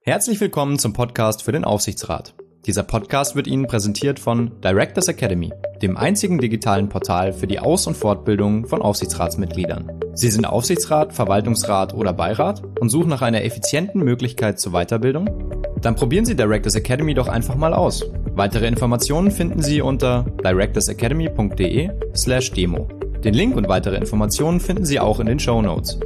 Herzlich willkommen zum Podcast für den Aufsichtsrat. Dieser Podcast wird Ihnen präsentiert von Directors Academy, dem einzigen digitalen Portal für die Aus- und Fortbildung von Aufsichtsratsmitgliedern. Sie sind Aufsichtsrat, Verwaltungsrat oder Beirat und suchen nach einer effizienten Möglichkeit zur Weiterbildung? Dann probieren Sie Directors Academy doch einfach mal aus. Weitere Informationen finden Sie unter directorsacademy.de/demo. Den Link und weitere Informationen finden Sie auch in den Shownotes.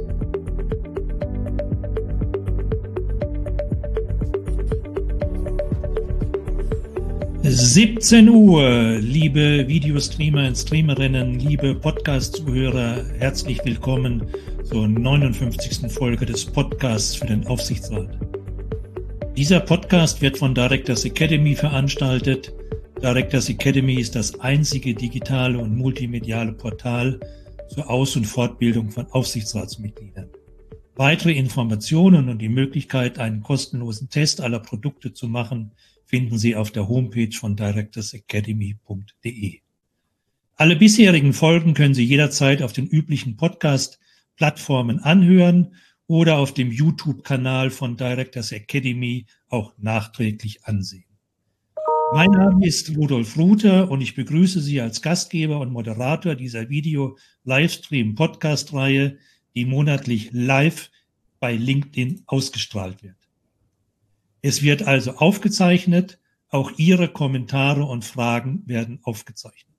(17 Uhr), liebe Videostreamer und Streamerinnen, liebe Podcast-Zuhörer, herzlich willkommen zur 59. Folge des Podcasts für den Aufsichtsrat. Dieser Podcast wird von Directors Academy veranstaltet. Directors Academy ist das einzige digitale und multimediale Portal zur Aus- und Fortbildung von Aufsichtsratsmitgliedern. Weitere Informationen und die Möglichkeit, einen kostenlosen Test aller Produkte zu machen, finden Sie auf der Homepage von directorsacademy.de. Alle bisherigen Folgen können Sie jederzeit auf den üblichen Podcast-Plattformen anhören oder auf dem YouTube-Kanal von Directors Academy auch nachträglich ansehen. Mein Name ist Rudolf Ruther und ich begrüße Sie als Gastgeber und Moderator dieser Video-Livestream-Podcast-Reihe, die monatlich live bei LinkedIn ausgestrahlt wird. Es wird also aufgezeichnet, auch Ihre Kommentare und Fragen werden aufgezeichnet.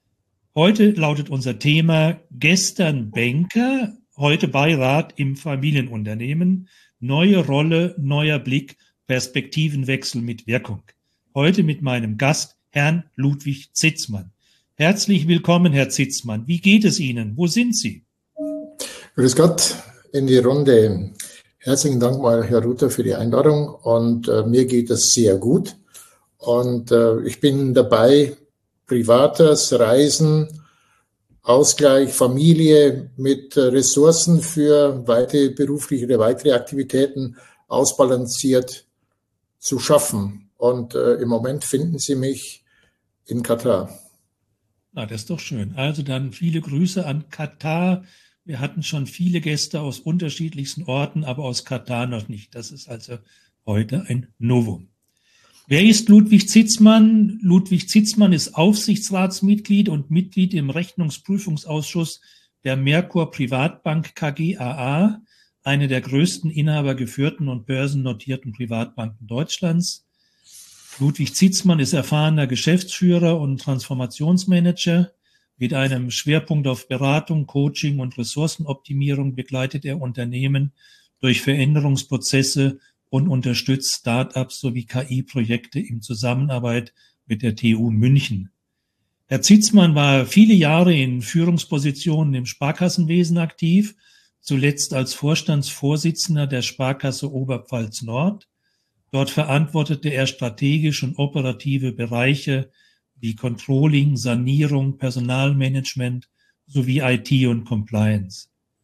Heute lautet unser Thema gestern Banker, heute Beirat im Familienunternehmen, neue Rolle, neuer Blick, Perspektivenwechsel mit Wirkung. Heute mit meinem Gast, Herrn Ludwig Zitzmann. Herzlich willkommen, Herr Zitzmann. Wie geht es Ihnen? Wo sind Sie? Grüß Gott in die Runde. Herzlichen Dank mal, Herr Ruther, für die Einladung und mir geht es sehr gut und ich bin dabei, Privates, Reisen, Ausgleich, Familie mit Ressourcen für weitere berufliche oder weitere Aktivitäten ausbalanciert zu schaffen und im Moment finden Sie mich in Katar. Na, das ist doch schön. Also dann viele Grüße an Katar. Wir hatten schon viele Gäste aus unterschiedlichsten Orten, aber aus Katar noch nicht. Das ist also heute ein Novum. Wer ist Ludwig Zitzmann? Ludwig Zitzmann ist Aufsichtsratsmitglied und Mitglied im Rechnungsprüfungsausschuss der Merkur Privatbank KGaA, eine der größten inhabergeführten und börsennotierten Privatbanken Deutschlands. Ludwig Zitzmann ist erfahrener Geschäftsführer und Transformationsmanager. Mit einem Schwerpunkt auf Beratung, Coaching und Ressourcenoptimierung begleitet er Unternehmen durch Veränderungsprozesse und unterstützt Start-ups sowie KI-Projekte in Zusammenarbeit mit der TU München. Herr Zitzmann war viele Jahre in Führungspositionen im Sparkassenwesen aktiv, zuletzt als Vorstandsvorsitzender der Sparkasse Oberpfalz Nord. Dort verantwortete er strategische und operative Bereiche wie Controlling, Sanierung, Personalmanagement sowie IT und Compliance.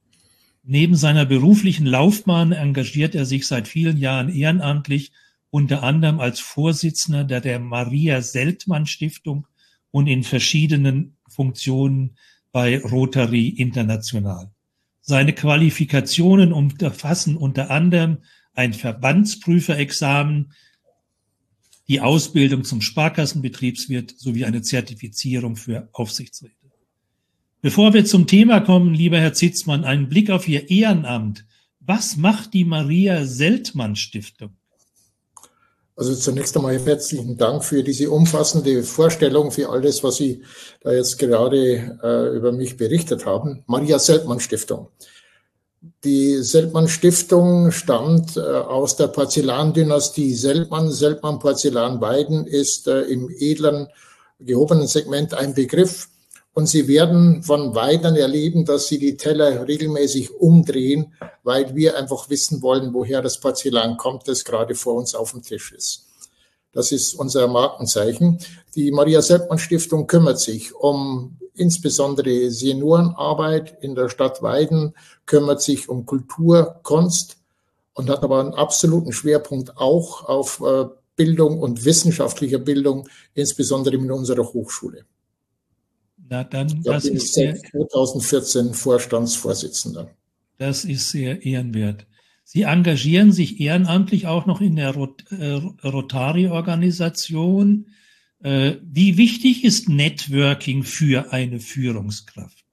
Neben seiner beruflichen Laufbahn engagiert er sich seit vielen Jahren ehrenamtlich, unter anderem als Vorsitzender der Maria-Seltmann-Stiftung und in verschiedenen Funktionen bei Rotary International. Seine Qualifikationen umfassen unter anderem ein Verbandsprüferexamen, die Ausbildung zum Sparkassenbetriebswirt sowie eine Zertifizierung für Aufsichtsräte. Bevor wir zum Thema kommen, lieber Herr Zitzmann, einen Blick auf Ihr Ehrenamt. Was macht die Maria-Seltmann-Stiftung? Also zunächst einmal herzlichen Dank für diese umfassende Vorstellung, für alles, was Sie da jetzt gerade über mich berichtet haben. Maria-Seltmann-Stiftung. Die Seltmann-Stiftung stammt aus der Porzellandynastie Seltmann. Seltmann Porzellan Weiden ist im edlen, gehobenen Segment ein Begriff. Und Sie werden von Weidern erleben, dass sie die Teller regelmäßig umdrehen, weil wir einfach wissen wollen, woher das Porzellan kommt, das gerade vor uns auf dem Tisch ist. Das ist unser Markenzeichen. Die Maria-Seltmann-Stiftung kümmert sich um insbesondere Seniorenarbeit in der Stadt Weiden, kümmert sich um Kultur, Kunst und hat aber einen absoluten Schwerpunkt auch auf Bildung und wissenschaftlicher Bildung, insbesondere mit unserer Hochschule. Na dann, Da das bin ist ich seit 2014 Vorstandsvorsitzender. Das ist sehr ehrenwert. Sie engagieren sich ehrenamtlich auch noch in der Rotary-Organisation. Wie wichtig ist Networking für eine Führungskraft?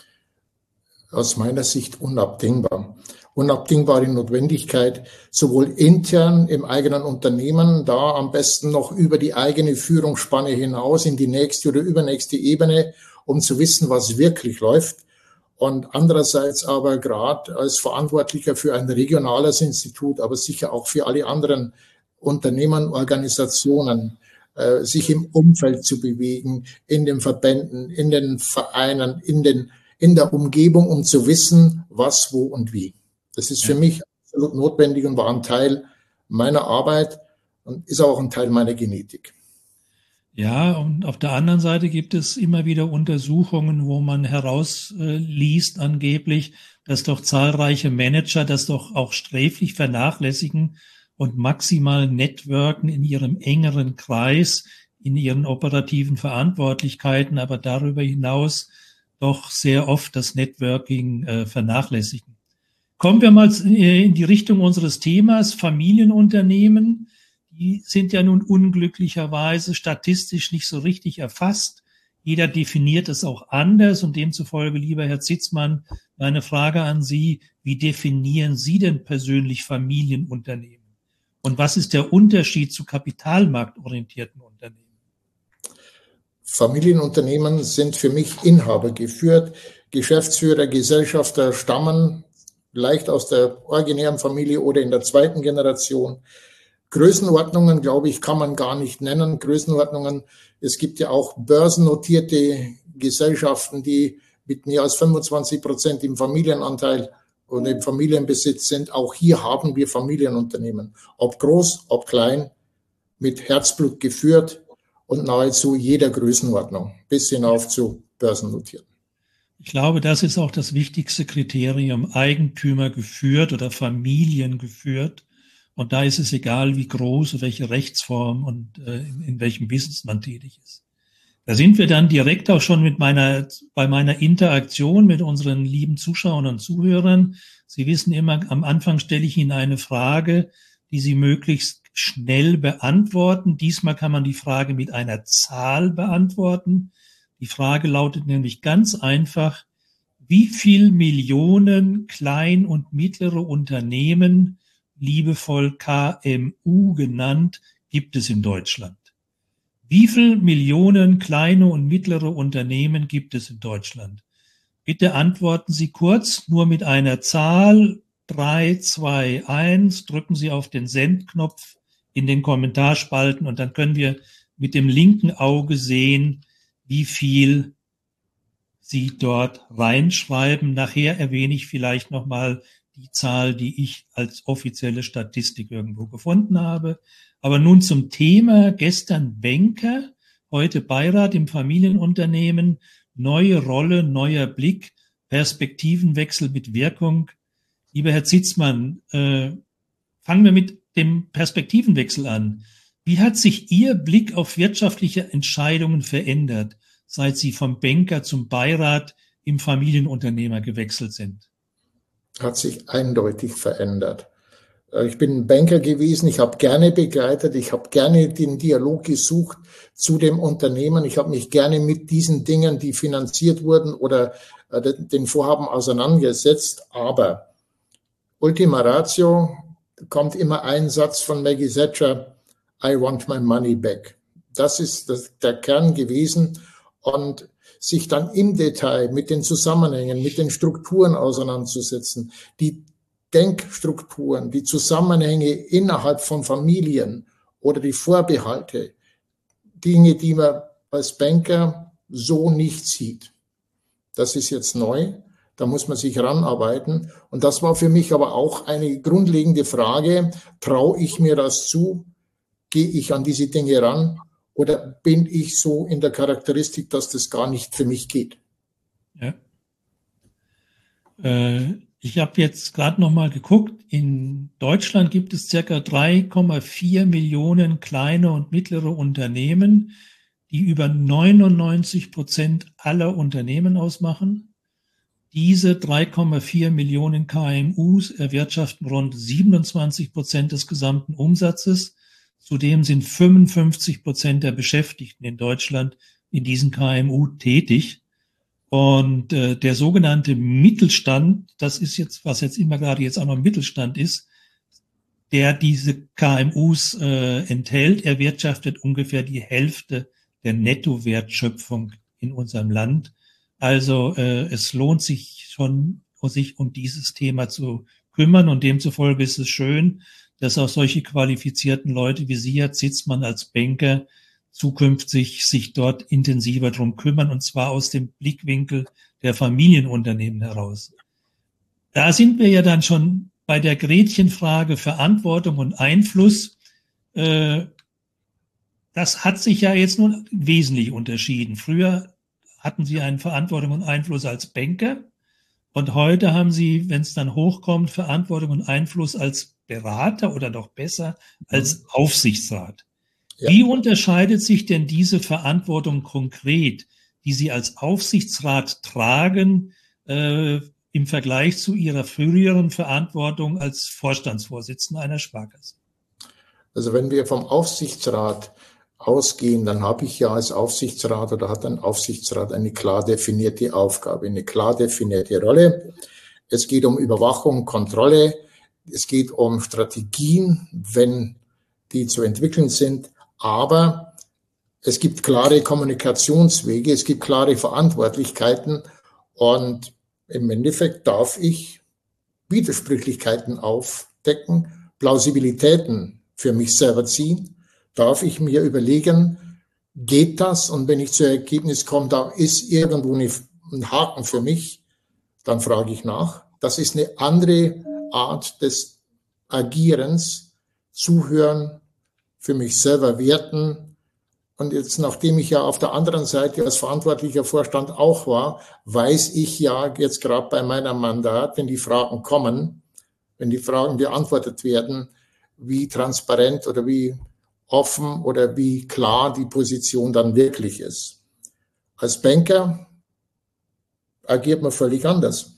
Aus meiner Sicht unabdingbar. Unabdingbare Notwendigkeit, sowohl intern im eigenen Unternehmen, da am besten noch über die eigene Führungsspanne hinaus in die nächste oder übernächste Ebene, um zu wissen, was wirklich läuft. Und andererseits aber gerade als Verantwortlicher für ein regionales Institut, aber sicher auch für alle anderen Unternehmen, Organisationen, sich im Umfeld zu bewegen, in den Verbänden, in den Vereinen, in der Umgebung, um zu wissen, was, wo und wie. Das ist für mich absolut notwendig und war ein Teil meiner Arbeit und ist auch ein Teil meiner Genetik. Ja, und auf der anderen Seite gibt es immer wieder Untersuchungen, wo man herausliest angeblich, dass doch zahlreiche Manager das doch auch sträflich vernachlässigen und maximal networken in ihrem engeren Kreis, in ihren operativen Verantwortlichkeiten, aber darüber hinaus doch sehr oft das Networking vernachlässigen. Kommen wir mal in die Richtung unseres Themas, Familienunternehmen. Die sind ja nun unglücklicherweise statistisch nicht so richtig erfasst. Jeder definiert es auch anders und demzufolge, lieber Herr Zitzmann, meine Frage an Sie, wie definieren Sie denn persönlich Familienunternehmen? Und was ist der Unterschied zu kapitalmarktorientierten Unternehmen? Familienunternehmen sind für mich Inhaber geführt. Geschäftsführer, Gesellschafter stammen leicht aus der originären Familie oder in der zweiten Generation. Größenordnungen, glaube ich, kann man gar nicht nennen. Größenordnungen, es gibt ja auch börsennotierte Gesellschaften, die mit mehr als 25% im Familienanteil oder im Familienbesitz sind. Auch hier haben wir Familienunternehmen. Ob groß, ob klein, mit Herzblut geführt und nahezu jeder Größenordnung, bis hinauf zu börsennotierten. Ich glaube, das ist auch das wichtigste Kriterium, Eigentümer geführt oder Familien geführt. Und da ist es egal, wie groß oder welche Rechtsform und in welchem Business man tätig ist. Da sind wir dann direkt auch schon bei meiner Interaktion mit unseren lieben Zuschauern und Zuhörern. Sie wissen immer, am Anfang stelle ich Ihnen eine Frage, die Sie möglichst schnell beantworten. Diesmal kann man die Frage mit einer Zahl beantworten. Die Frage lautet nämlich ganz einfach, wie viel Millionen klein- und mittlere Unternehmen, liebevoll KMU genannt, gibt es in Deutschland? Wie viel Millionen kleine und mittlere Unternehmen gibt es in Deutschland? Bitte antworten Sie kurz, nur mit einer Zahl. 3, 2, 1. Drücken Sie auf den Sendknopf in den Kommentarspalten und dann können wir mit dem linken Auge sehen, wie viel Sie dort reinschreiben. Nachher erwähne ich vielleicht nochmal die Zahl, die ich als offizielle Statistik irgendwo gefunden habe. Aber nun zum Thema. Gestern Banker, heute Beirat im Familienunternehmen. Neue Rolle, neuer Blick, Perspektivenwechsel mit Wirkung. Lieber Herr Zitzmann, fangen wir mit dem Perspektivenwechsel an. Wie hat sich Ihr Blick auf wirtschaftliche Entscheidungen verändert, seit Sie vom Banker zum Beirat im Familienunternehmer gewechselt sind? Hat sich eindeutig verändert. Ich bin Banker gewesen, ich habe gerne begleitet, ich habe gerne den Dialog gesucht zu dem Unternehmen, ich habe mich gerne mit diesen Dingen, die finanziert wurden oder den Vorhaben auseinandergesetzt, aber Ultima Ratio kommt immer ein Satz von Maggie Thatcher, I want my money back. Das ist der Kern gewesen und sich dann im Detail mit den Zusammenhängen, mit den Strukturen auseinanderzusetzen, die Denkstrukturen, die Zusammenhänge innerhalb von Familien oder die Vorbehalte, Dinge, die man als Banker so nicht sieht. Das ist jetzt neu, da muss man sich ranarbeiten. Und das war für mich aber auch eine grundlegende Frage, traue ich mir das zu, gehe ich an diese Dinge ran? Oder bin ich so in der Charakteristik, dass das gar nicht für mich geht? Ja. Ich habe jetzt gerade noch mal geguckt. In Deutschland gibt es circa 3,4 Millionen kleine und mittlere Unternehmen, die über 99% aller Unternehmen ausmachen. Diese 3,4 Millionen KMUs erwirtschaften rund 27% des gesamten Umsatzes. Zudem sind 55% der Beschäftigten in Deutschland in diesen KMU tätig. Und der sogenannte Mittelstand, das ist jetzt, was jetzt immer gerade jetzt auch noch Mittelstand ist, der diese KMUs enthält, erwirtschaftet ungefähr die Hälfte der Nettowertschöpfung in unserem Land. Also es lohnt sich schon, sich um dieses Thema zu kümmern, und demzufolge ist es schön, dass auch solche qualifizierten Leute wie Sie, Herr Zitzmann, als Banker zukünftig sich dort intensiver drum kümmern, und zwar aus dem Blickwinkel der Familienunternehmen heraus. Da sind wir ja dann schon bei der Gretchenfrage Verantwortung und Einfluss. Das hat sich ja jetzt nun wesentlich unterschieden. Früher hatten Sie eine Verantwortung und Einfluss als Banker, und heute haben Sie, wenn es dann hochkommt, Verantwortung und Einfluss als Berater oder noch besser als Aufsichtsrat. Ja. Wie unterscheidet sich denn diese Verantwortung konkret, die Sie als Aufsichtsrat tragen, im Vergleich zu Ihrer früheren Verantwortung als Vorstandsvorsitzender einer Sparkasse? Also wenn wir vom Aufsichtsrat ausgehen, dann habe ich ja als Aufsichtsrat oder hat ein Aufsichtsrat eine klar definierte Aufgabe, eine klar definierte Rolle. Es geht um Überwachung, Kontrolle, es geht um Strategien, wenn die zu entwickeln sind, aber es gibt klare Kommunikationswege, es gibt klare Verantwortlichkeiten, und im Endeffekt darf ich Widersprüchlichkeiten aufdecken, Plausibilitäten für mich selber ziehen, darf ich mir überlegen, geht das? Und wenn ich zu Ergebnis komme, da ist irgendwo ein Haken für mich, dann frage ich nach. Das ist eine andere Art des Agierens, Zuhören, für mich selber werten. Und jetzt, nachdem ich ja auf der anderen Seite als verantwortlicher Vorstand auch war, weiß ich ja jetzt gerade bei meinem Mandat, wenn die Fragen kommen, wenn die Fragen beantwortet werden, wie transparent oder wie offen oder wie klar die Position dann wirklich ist. Als Banker agiert man völlig anders.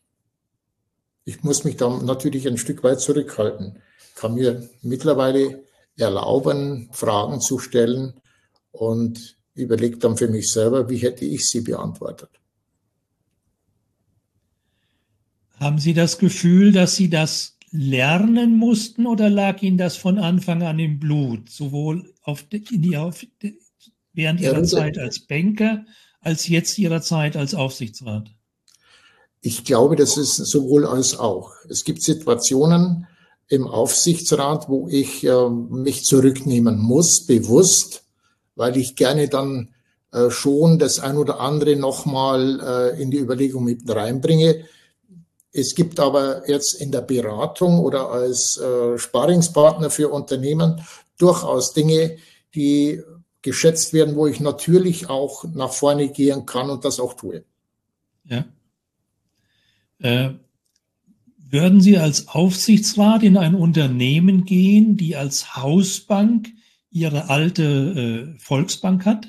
Ich muss mich da natürlich ein Stück weit zurückhalten, kann mir mittlerweile erlauben, Fragen zu stellen, und überlege dann für mich selber, wie hätte ich sie beantwortet. Haben Sie das Gefühl, dass Sie das lernen mussten, oder lag Ihnen das von Anfang an im Blut, sowohl während Ihrer Zeit als Banker als jetzt Ihrer Zeit als Aufsichtsrat? Ich glaube, das ist sowohl als auch. Es gibt Situationen im Aufsichtsrat, wo ich mich zurücknehmen muss, bewusst, weil ich gerne dann schon das ein oder andere nochmal in die Überlegung mit reinbringe. Es gibt aber jetzt in der Beratung oder als Sparringspartner für Unternehmen durchaus Dinge, die geschätzt werden, wo ich natürlich auch nach vorne gehen kann und das auch tue. Ja. Würden Sie als Aufsichtsrat in ein Unternehmen gehen, die als Hausbank Ihre alte Volksbank hat?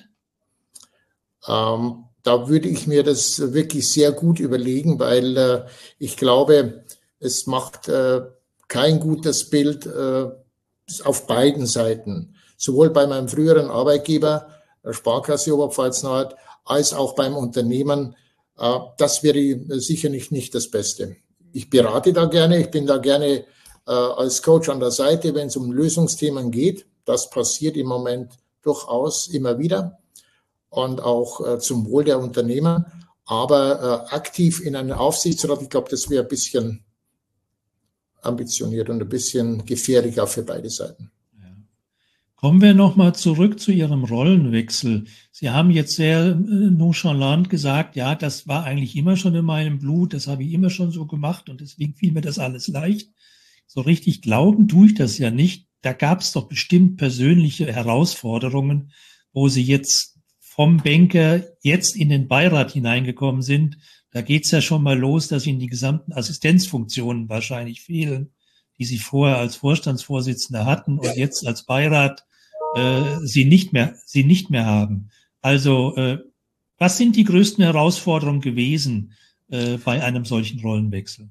Da würde ich mir das wirklich sehr gut überlegen, weil ich glaube, es macht kein gutes Bild auf beiden Seiten. Sowohl bei meinem früheren Arbeitgeber, der Sparkasse Oberpfalz-Nord, als auch beim Unternehmen. Das wäre sicherlich nicht das Beste. Ich berate da gerne, ich bin da gerne als Coach an der Seite, wenn es um Lösungsthemen geht. Das passiert im Moment durchaus immer wieder und auch zum Wohl der Unternehmen. Aber aktiv in einen Aufsichtsrat, ich glaube, das wäre ein bisschen ambitioniert und ein bisschen gefährlicher für beide Seiten. Kommen wir nochmal zurück zu Ihrem Rollenwechsel. Sie haben jetzt sehr nonchalant gesagt, ja, das war eigentlich immer schon in meinem Blut, das habe ich immer schon so gemacht und deswegen fiel mir das alles leicht. So richtig glauben tue ich das ja nicht. Da gab es doch bestimmt persönliche Herausforderungen, wo Sie jetzt vom Banker jetzt in den Beirat hineingekommen sind. Da geht's ja schon mal los, dass Ihnen die gesamten Assistenzfunktionen wahrscheinlich fehlen, die Sie vorher als Vorstandsvorsitzender hatten und jetzt als Beirat sie nicht mehr haben. Also was sind die größten Herausforderungen gewesen, bei einem solchen Rollenwechsel?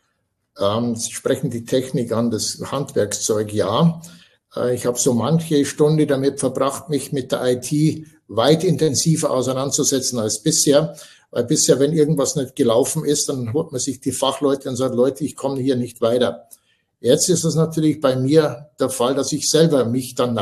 Sie sprechen die Technik an, das Handwerkszeug, ja. Ich habe so manche Stunde damit verbracht, mich mit der IT weit intensiver auseinanderzusetzen als bisher. Weil bisher, wenn irgendwas nicht gelaufen ist, dann holt man sich die Fachleute und sagt, Leute, ich komme hier nicht weiter. Jetzt ist es natürlich bei mir der Fall, dass ich selber mich dann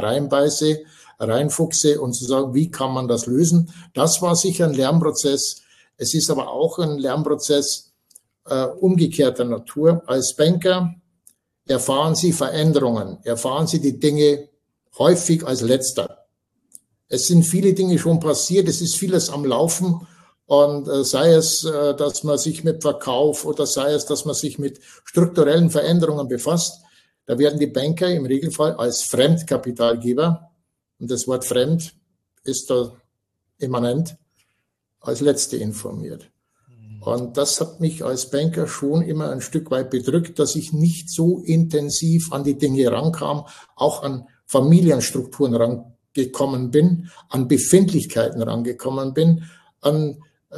reinfuchse und zu sagen, wie kann man das lösen? Das war sicher ein Lernprozess. Es ist aber auch ein Lernprozess umgekehrter Natur. Als Banker erfahren Sie Veränderungen, erfahren Sie die Dinge häufig als Letzter. Es sind viele Dinge schon passiert, es ist vieles am Laufen und sei es, dass man sich mit Verkauf oder sei es, dass man sich mit strukturellen Veränderungen befasst, da werden die Banker im Regelfall als Fremdkapitalgeber, und das Wort fremd ist da immanent, als Letzte informiert. Und das hat mich als Banker schon immer ein Stück weit bedrückt, dass ich nicht so intensiv an die Dinge rankam, auch an Familienstrukturen rangekommen bin, an Befindlichkeiten rangekommen bin, an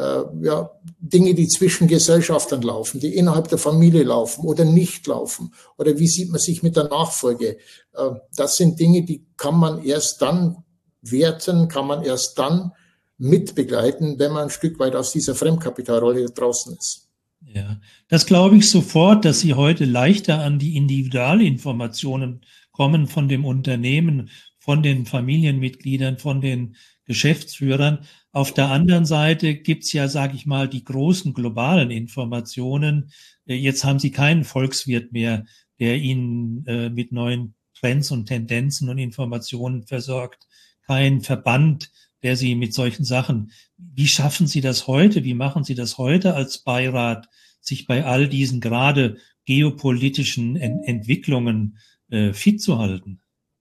Dinge, die zwischen Gesellschaftern laufen, die innerhalb der Familie laufen oder nicht laufen. Oder wie sieht man sich mit der Nachfolge? Das sind Dinge, die kann man erst dann werten, kann man erst dann mitbegleiten, wenn man ein Stück weit aus dieser Fremdkapitalrolle draußen ist. Ja, das glaube ich sofort, dass Sie heute leichter an die Individualinformationen kommen von dem Unternehmen, von den Familienmitgliedern, von den Geschäftsführern. Auf der anderen Seite gibt's ja, sage ich mal, die großen globalen Informationen. Jetzt haben Sie keinen Volkswirt mehr, der Ihnen mit neuen Trends und Tendenzen und Informationen versorgt. Kein Verband, der Sie mit solchen Sachen. Wie schaffen Sie das heute? Wie machen Sie das heute als Beirat, sich bei all diesen gerade geopolitischen Entwicklungen fit zu halten?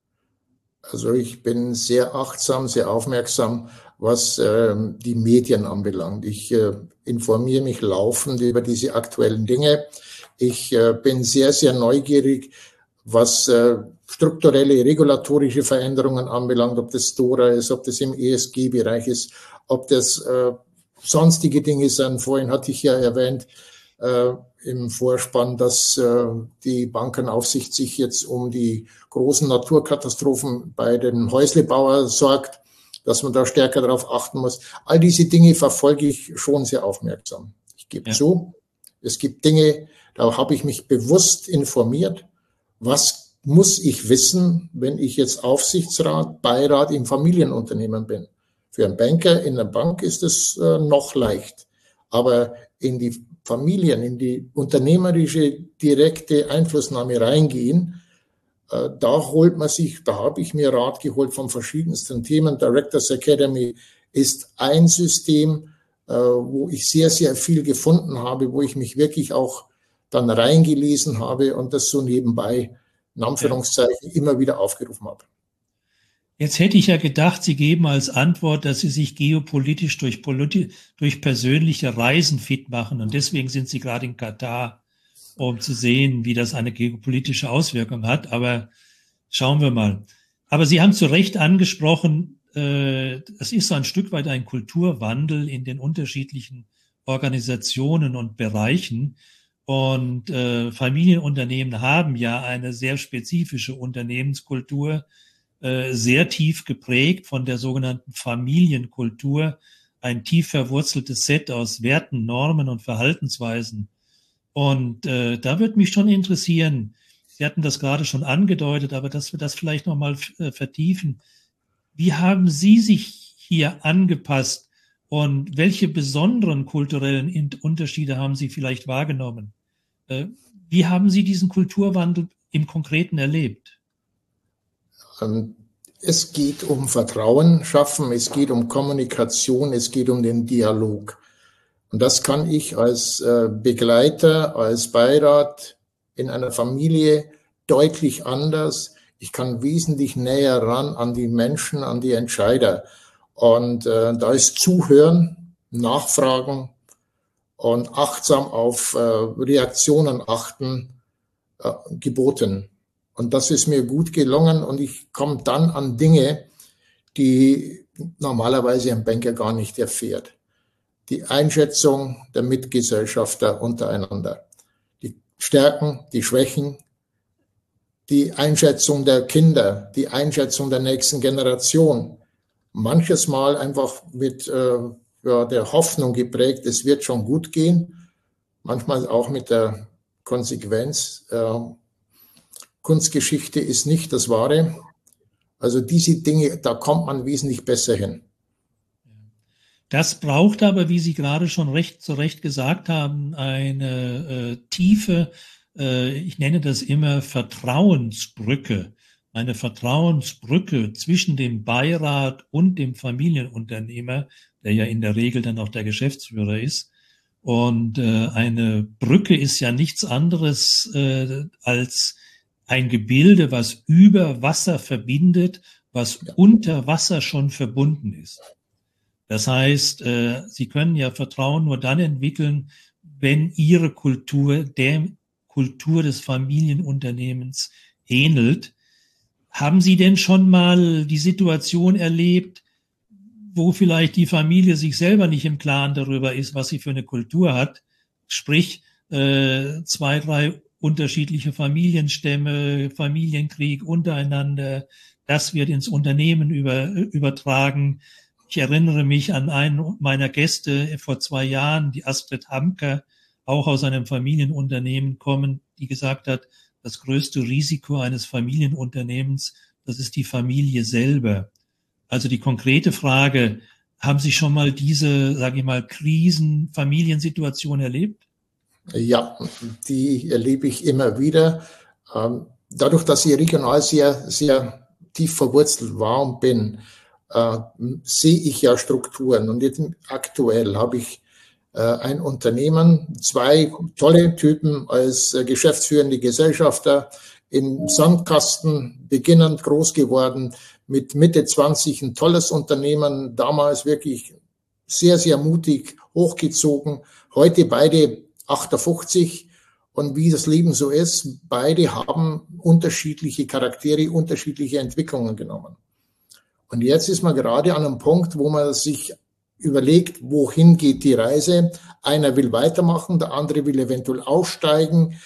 Also ich bin sehr achtsam, sehr aufmerksam, was die Medien anbelangt. Ich informiere mich laufend über diese aktuellen Dinge. Ich bin sehr, sehr neugierig, was strukturelle, regulatorische Veränderungen anbelangt, ob das DORA ist, ob das im ESG-Bereich ist, ob das sonstige Dinge sind. Vorhin hatte ich ja erwähnt im Vorspann, dass die Bankenaufsicht sich jetzt um die großen Naturkatastrophen bei den Häuslebauern sorgt, dass man da stärker darauf achten muss. All diese Dinge verfolge ich schon sehr aufmerksam. Ich gebe zu, es gibt Dinge, da habe ich mich bewusst informiert. Was muss ich wissen, wenn ich jetzt Aufsichtsrat, Beirat im Familienunternehmen bin? Für einen Banker in der Bank ist es noch leicht. Aber in die Familien, in die unternehmerische direkte Einflussnahme reingehen, da habe ich mir Rat geholt von verschiedensten Themen. Directors Academy ist ein System, wo ich sehr, sehr viel gefunden habe, wo ich mich wirklich auch dann reingelesen habe und das so nebenbei, in Anführungszeichen, immer wieder aufgerufen habe. Jetzt hätte ich ja gedacht, Sie geben als Antwort, dass Sie sich geopolitisch durch persönliche Reisen fit machen. Und deswegen sind Sie gerade in Katar, um zu sehen, wie das eine geopolitische Auswirkung hat. Aber schauen wir mal. Aber Sie haben zu Recht angesprochen, es ist so ein Stück weit ein Kulturwandel in den unterschiedlichen Organisationen und Bereichen. Und Familienunternehmen haben ja eine sehr spezifische Unternehmenskultur, sehr tief geprägt von der sogenannten Familienkultur, ein tief verwurzeltes Set aus Werten, Normen und Verhaltensweisen. Und da würde mich schon interessieren, Sie hatten das gerade schon angedeutet, aber dass wir das vielleicht nochmal vertiefen. Wie haben Sie sich hier angepasst und welche besonderen kulturellen Unterschiede haben Sie vielleicht wahrgenommen? Wie haben Sie diesen Kulturwandel im Konkreten erlebt? Es geht um Vertrauen schaffen, es geht um Kommunikation, es geht um den Dialog. Und das kann ich als Begleiter, als Beirat in einer Familie deutlich anders. Ich kann wesentlich näher ran an die Menschen, an die Entscheider. Und da ist Zuhören, Nachfragen und achtsam auf Reaktionen achten geboten. Und das ist mir gut gelungen und ich komme dann an Dinge, die normalerweise ein Banker gar nicht erfährt. die Einschätzung der Mitgesellschafter untereinander. Die Stärken, die Schwächen, die Einschätzung der Kinder, die Einschätzung der nächsten Generation. Manches Mal einfach mit der Hoffnung geprägt, es wird schon gut gehen. Manchmal auch mit der Konsequenz, Kunstgeschichte ist nicht das Wahre. Also diese Dinge, da kommt man wesentlich besser hin. Das braucht aber, wie Sie gerade schon zu Recht gesagt haben, eine tiefe, ich nenne das immer Vertrauensbrücke, eine Vertrauensbrücke zwischen dem Beirat und dem Familienunternehmer, der ja in der Regel dann auch der Geschäftsführer ist. Und eine Brücke ist ja nichts anderes als ein Gebilde, was über Wasser verbindet, was unter Wasser schon verbunden ist. Das heißt, Sie können ja Vertrauen nur dann entwickeln, wenn Ihre Kultur der Kultur des Familienunternehmens ähnelt. Haben Sie denn schon mal die Situation erlebt, wo vielleicht die Familie sich selber nicht im Klaren darüber ist, was sie für eine Kultur hat? Sprich, 2, 3 unterschiedliche Familienstämme, Familienkrieg untereinander, das wird ins Unternehmen übertragen. Ich erinnere mich an einen meiner Gäste vor 2 Jahren, die Astrid Hamker, auch aus einem Familienunternehmen kommen, die gesagt hat, das größte Risiko eines Familienunternehmens, das ist die Familie selber. Also die konkrete Frage, haben Sie schon mal diese, sage ich mal, Krisen-Familiensituation erlebt? Ja, die erlebe ich immer wieder. Dadurch, dass ich regional sehr, sehr tief verwurzelt war und bin, sehe ich ja Strukturen. Und jetzt aktuell habe ich ein Unternehmen, 2 tolle Typen als geschäftsführende Gesellschafter im Sandkasten, beginnend groß geworden, mit Mitte 20 ein tolles Unternehmen, damals wirklich sehr, sehr mutig hochgezogen, heute beide 58 und wie das Leben so ist, beide haben unterschiedliche Charaktere, unterschiedliche Entwicklungen genommen. Und jetzt ist man gerade an einem Punkt, wo man sich überlegt, wohin geht die Reise. Einer will weitermachen, der andere will eventuell aussteigen.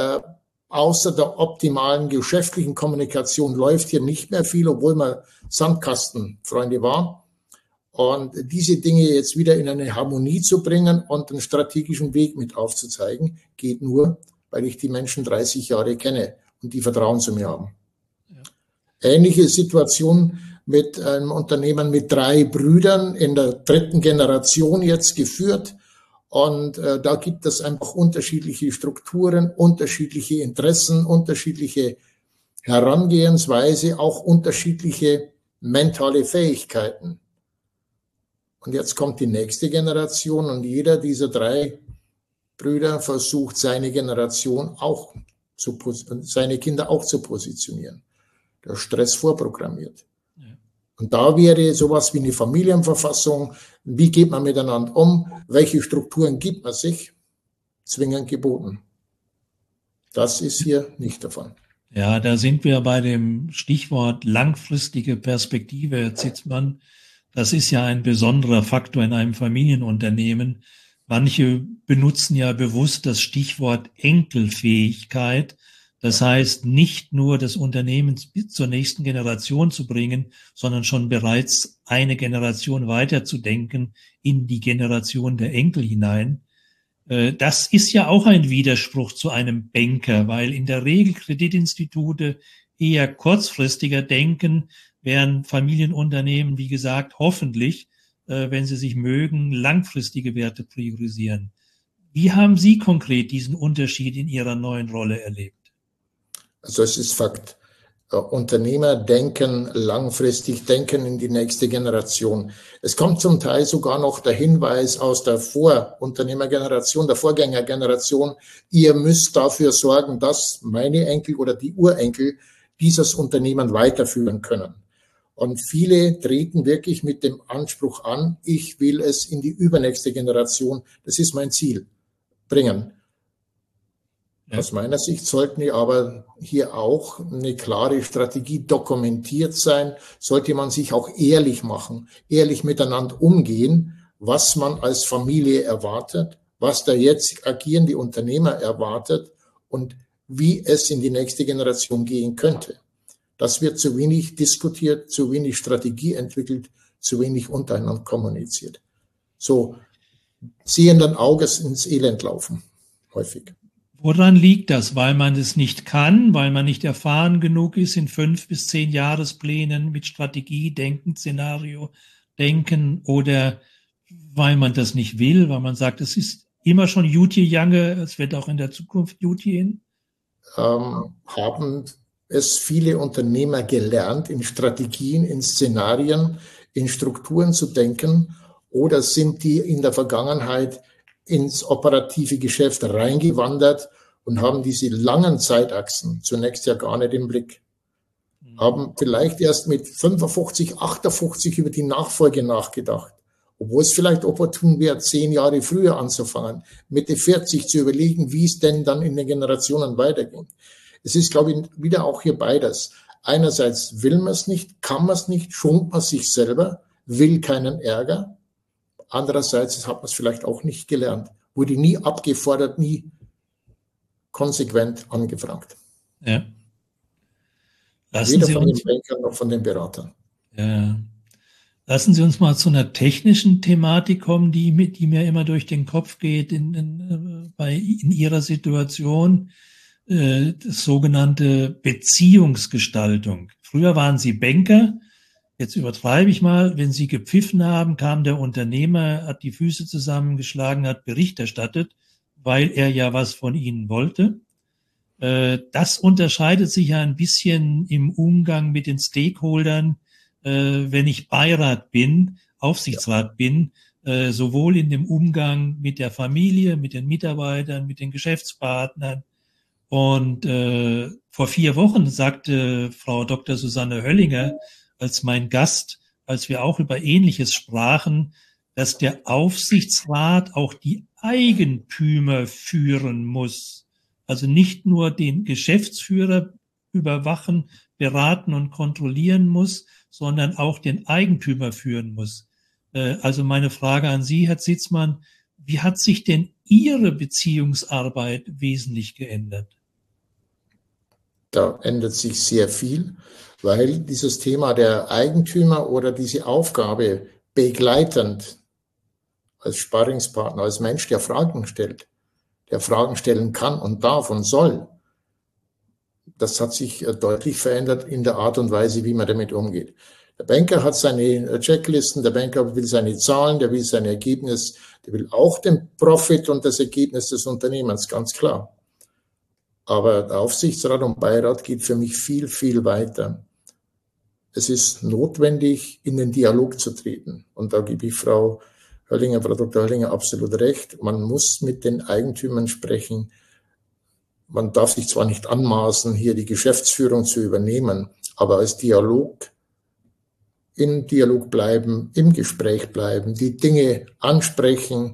Außer der optimalen geschäftlichen Kommunikation läuft hier nicht mehr viel, obwohl man Sandkastenfreunde war. Und diese Dinge jetzt wieder in eine Harmonie zu bringen und einen strategischen Weg mit aufzuzeigen, geht nur, weil ich die Menschen 30 Jahre kenne und die Vertrauen zu mir haben. Ja. Ähnliche Situation mit einem Unternehmen mit 3 Brüdern in der 3. Generation jetzt geführt. Und da gibt es einfach unterschiedliche Strukturen, unterschiedliche Interessen, unterschiedliche Herangehensweise, auch unterschiedliche mentale Fähigkeiten. Und jetzt kommt die nächste Generation und jeder dieser 3 Brüder versucht, seine Generation auch seine Kinder auch zu positionieren. Der Stress vorprogrammiert. Ja. Und da wäre sowas wie eine Familienverfassung, wie geht man miteinander um, welche Strukturen gibt man sich, zwingend geboten. Das ist hier nicht der Fall. Ja, da sind wir bei dem Stichwort langfristige Perspektive, Herr Zitzmann. Das ist ja ein besonderer Faktor in einem Familienunternehmen. Manche benutzen ja bewusst das Stichwort Enkelfähigkeit. Das heißt, nicht nur das Unternehmen bis zur nächsten Generation zu bringen, sondern schon bereits eine Generation weiterzudenken in die Generation der Enkel hinein. Das ist ja auch ein Widerspruch zu einem Banker, weil in der Regel Kreditinstitute eher kurzfristiger denken, während Familienunternehmen, wie gesagt, hoffentlich, wenn sie sich mögen, langfristige Werte priorisieren. Wie haben Sie konkret diesen Unterschied in Ihrer neuen Rolle erlebt? Also es ist Fakt. Unternehmer denken langfristig, denken in die nächste Generation. Es kommt zum Teil sogar noch der Hinweis aus der Vorunternehmergeneration, der Vorgängergeneration, ihr müsst dafür sorgen, dass meine Enkel oder die Urenkel dieses Unternehmen weiterführen können. Und viele treten wirklich mit dem Anspruch an, ich will es in die übernächste Generation, das ist mein Ziel, bringen. Ja. Aus meiner Sicht sollten wir aber hier auch eine klare Strategie dokumentiert sein, sollte man sich auch ehrlich machen, ehrlich miteinander umgehen, was man als Familie erwartet, was der jetzt agierende Unternehmer erwartet und wie es in die nächste Generation gehen könnte. Das wird zu wenig diskutiert, zu wenig Strategie entwickelt, zu wenig untereinander kommuniziert. So sehenden Auges ins Elend laufen, häufig. Woran liegt das? Weil man es nicht kann, weil man nicht erfahren genug ist in 5 bis 10 Jahresplänen mit Strategie, Denken, Szenario, Denken, oder weil man das nicht will, weil man sagt, es ist immer schon gut gegangen, es wird auch in der Zukunft gut gehen? Haben es viele Unternehmer gelernt, in Strategien, in Szenarien, in Strukturen zu denken, oder sind die in der Vergangenheit ins operative Geschäft reingewandert und haben diese langen Zeitachsen zunächst ja gar nicht im Blick? Haben vielleicht erst mit 55, 58 über die Nachfolge nachgedacht, obwohl es vielleicht opportun wäre, 10 Jahre früher anzufangen, Mitte 40 zu überlegen, wie es denn dann in den Generationen weitergeht. Es ist, glaube ich, wieder auch hier beides. Einerseits will man es nicht, kann man es nicht, schont man sich selber, will keinen Ärger. Andererseits hat man es vielleicht auch nicht gelernt, wurde nie abgefordert, nie konsequent angefragt. Ja. Weder von den Bankern noch von den Beratern. Ja. Lassen Sie uns mal zu einer technischen Thematik kommen, die mir immer durch den Kopf geht in Ihrer Situation, das sogenannte Beziehungsgestaltung. Früher waren Sie Banker, jetzt übertreibe ich mal, wenn Sie gepfiffen haben, kam der Unternehmer, hat die Füße zusammengeschlagen, hat Bericht erstattet, weil er ja was von Ihnen wollte. Das unterscheidet sich ja ein bisschen im Umgang mit den Stakeholdern, wenn ich Beirat bin, Aufsichtsrat bin, sowohl in dem Umgang mit der Familie, mit den Mitarbeitern, mit den Geschäftspartnern. Und vor 4 Wochen sagte Frau Dr. Susanne Höllinger als mein Gast, als wir auch über Ähnliches sprachen, dass der Aufsichtsrat auch die Eigentümer führen muss. Also nicht nur den Geschäftsführer überwachen, beraten und kontrollieren muss, sondern auch den Eigentümer führen muss. Also meine Frage an Sie, Herr Zitzmann, wie hat sich denn Ihre Beziehungsarbeit wesentlich geändert? Da ändert sich sehr viel, weil dieses Thema der Eigentümer oder diese Aufgabe begleitend als Sparringspartner, als Mensch, der Fragen stellt, der Fragen stellen kann und darf und soll, das hat sich deutlich verändert in der Art und Weise, wie man damit umgeht. Der Banker hat seine Checklisten, der Banker will seine Zahlen, der will sein Ergebnis, der will auch den Profit und das Ergebnis des Unternehmens, ganz klar. Aber der Aufsichtsrat und Beirat geht für mich viel, viel weiter. Es ist notwendig, in den Dialog zu treten. Und da gebe ich Frau Dr. Höllinger absolut recht. Man muss mit den Eigentümern sprechen. Man darf sich zwar nicht anmaßen, hier die Geschäftsführung zu übernehmen, aber als Dialog, im Dialog bleiben, im Gespräch bleiben, die Dinge ansprechen,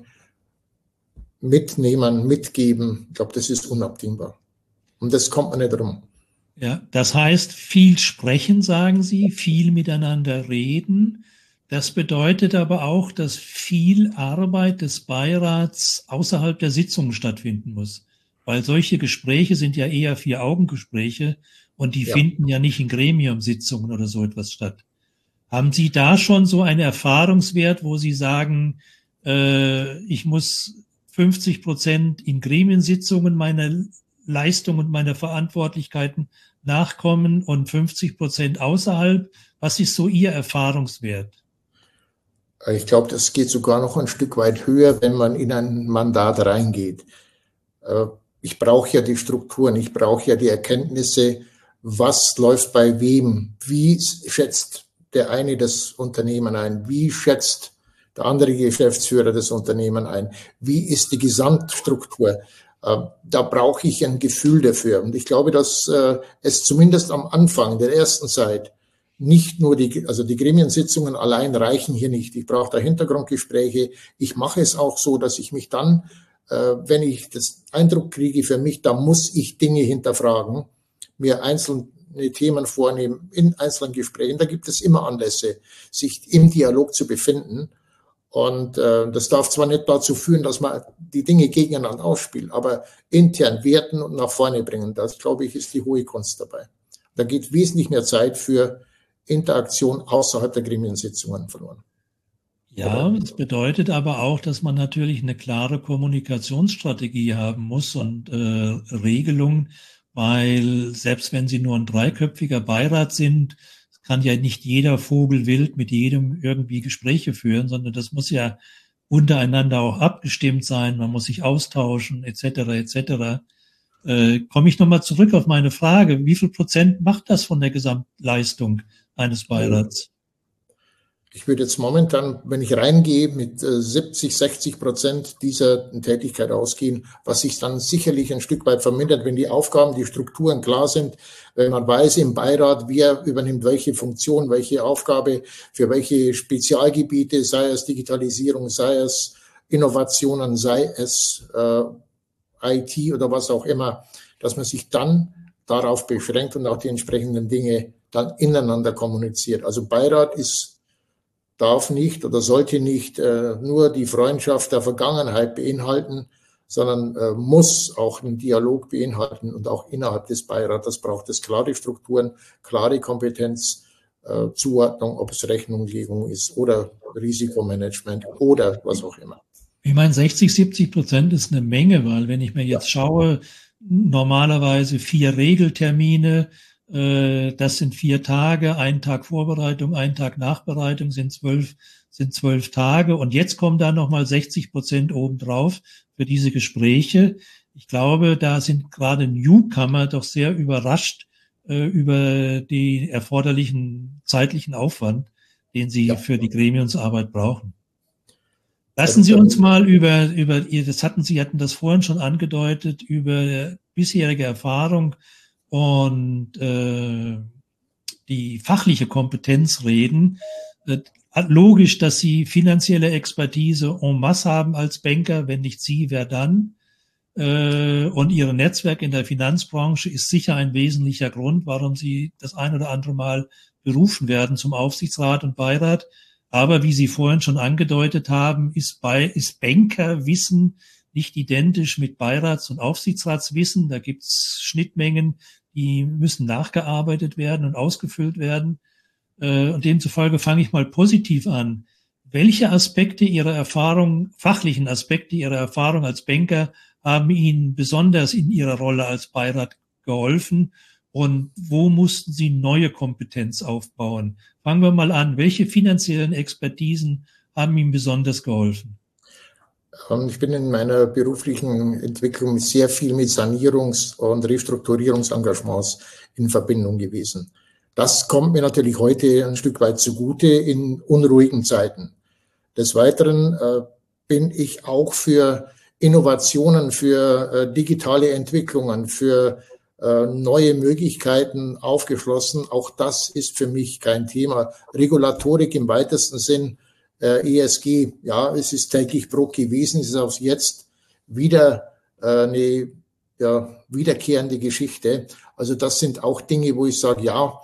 mitnehmen, mitgeben. Ich glaube, das ist unabdingbar. Und das kommt man nicht rum. Ja, das heißt, viel sprechen, sagen Sie, viel miteinander reden. Das bedeutet aber auch, dass viel Arbeit des Beirats außerhalb der Sitzungen stattfinden muss. Weil solche Gespräche sind ja eher 4-Augen-Gespräche und die finden ja nicht in Gremiumsitzungen oder so etwas statt. Haben Sie da schon so einen Erfahrungswert, wo Sie sagen, ich muss 50% in Gremiensitzungen meiner Leistung und meiner Verantwortlichkeiten nachkommen und 50% außerhalb? Was ist so Ihr Erfahrungswert? Ich glaube, das geht sogar noch ein Stück weit höher, wenn man in ein Mandat reingeht. Ich brauche ja die Strukturen, ich brauche ja die Erkenntnisse, was läuft bei wem, wie schätzt der eine das Unternehmen ein, wie schätzt der andere Geschäftsführer das Unternehmen ein, wie ist die Gesamtstruktur. Da brauche ich ein Gefühl dafür. Und ich glaube, dass es zumindest am Anfang der ersten Zeit nicht nur die Gremiensitzungen allein reichen hier nicht. Ich brauche da Hintergrundgespräche. Ich mache es auch so, dass ich mich dann, wenn ich das Eindruck kriege für mich, da muss ich Dinge hinterfragen, mir einzelne Themen vornehmen in einzelnen Gesprächen. Da gibt es immer Anlässe, sich im Dialog zu befinden. Und das darf zwar nicht dazu führen, dass man die Dinge gegeneinander ausspielt, aber intern werten und nach vorne bringen, das, glaube ich, ist die hohe Kunst dabei. Da geht wesentlich mehr Zeit für Interaktion außerhalb der Gremiensitzungen verloren. Ja, das bedeutet aber auch, dass man natürlich eine klare Kommunikationsstrategie haben muss und Regelungen, weil selbst wenn Sie nur ein dreiköpfiger Beirat sind, kann ja nicht jeder Vogel wild mit jedem irgendwie Gespräche führen, sondern das muss ja untereinander auch abgestimmt sein, man muss sich austauschen, etc., etc. Komme ich nochmal zurück auf meine Frage, wie viel Prozent macht das von der Gesamtleistung eines Beirats? Ich würde jetzt momentan, wenn ich reingehe, mit 70-60% dieser Tätigkeit ausgehen, was sich dann sicherlich ein Stück weit vermindert, wenn die Aufgaben, die Strukturen klar sind, wenn man weiß im Beirat, wer übernimmt welche Funktion, welche Aufgabe, für welche Spezialgebiete, sei es Digitalisierung, sei es Innovationen, sei es IT oder was auch immer, dass man sich dann darauf beschränkt und auch die entsprechenden Dinge dann ineinander kommuniziert. Also Beirat darf nicht oder sollte nicht nur die Freundschaft der Vergangenheit beinhalten, sondern muss auch einen Dialog beinhalten und auch innerhalb des Beirates braucht es klare Strukturen, klare Kompetenz, Zuordnung, ob es Rechnungslegung ist oder Risikomanagement oder was auch immer. Ich meine, 60-70% ist eine Menge, weil wenn ich mir jetzt schaue, normalerweise 4 Regeltermine, das sind 4 Tage, 1 Tag Vorbereitung, 1 Tag Nachbereitung sind 12 Tage. Und jetzt kommen da nochmal 60% obendrauf für diese Gespräche. Ich glaube, da sind gerade Newcomer doch sehr überrascht über den erforderlichen zeitlichen Aufwand, den sie für die Gremiumsarbeit brauchen. Lassen Sie uns mal Sie hatten das vorhin schon angedeutet, über bisherige Erfahrung und die fachliche Kompetenz reden. Logisch, dass Sie finanzielle Expertise en masse haben als Banker, wenn nicht Sie, wer dann? Und Ihr Netzwerk in der Finanzbranche ist sicher ein wesentlicher Grund, warum Sie das ein oder andere Mal berufen werden zum Aufsichtsrat und Beirat. Aber wie Sie vorhin schon angedeutet haben, ist Bankerwissen nicht identisch mit Beirats- und Aufsichtsratswissen. Da gibt es Schnittmengen, die müssen nachgearbeitet werden und ausgefüllt werden. Und demzufolge fange ich mal positiv an. Welche Aspekte Ihrer Erfahrung, fachlichen Aspekte Ihrer Erfahrung als Banker haben Ihnen besonders in Ihrer Rolle als Beirat geholfen? Und wo mussten Sie neue Kompetenz aufbauen? Fangen wir mal an. Welche finanziellen Expertisen haben Ihnen besonders geholfen? Ich bin in meiner beruflichen Entwicklung sehr viel mit Sanierungs- und Restrukturierungsengagements in Verbindung gewesen. Das kommt mir natürlich heute ein Stück weit zugute in unruhigen Zeiten. Des Weiteren bin ich auch für Innovationen, für digitale Entwicklungen, für neue Möglichkeiten aufgeschlossen. Auch das ist für mich kein Thema. Regulatorik im weitesten Sinn, ESG, ja, es ist täglich Brot gewesen, es ist auch jetzt wieder eine wiederkehrende Geschichte. Also das sind auch Dinge, wo ich sage, ja,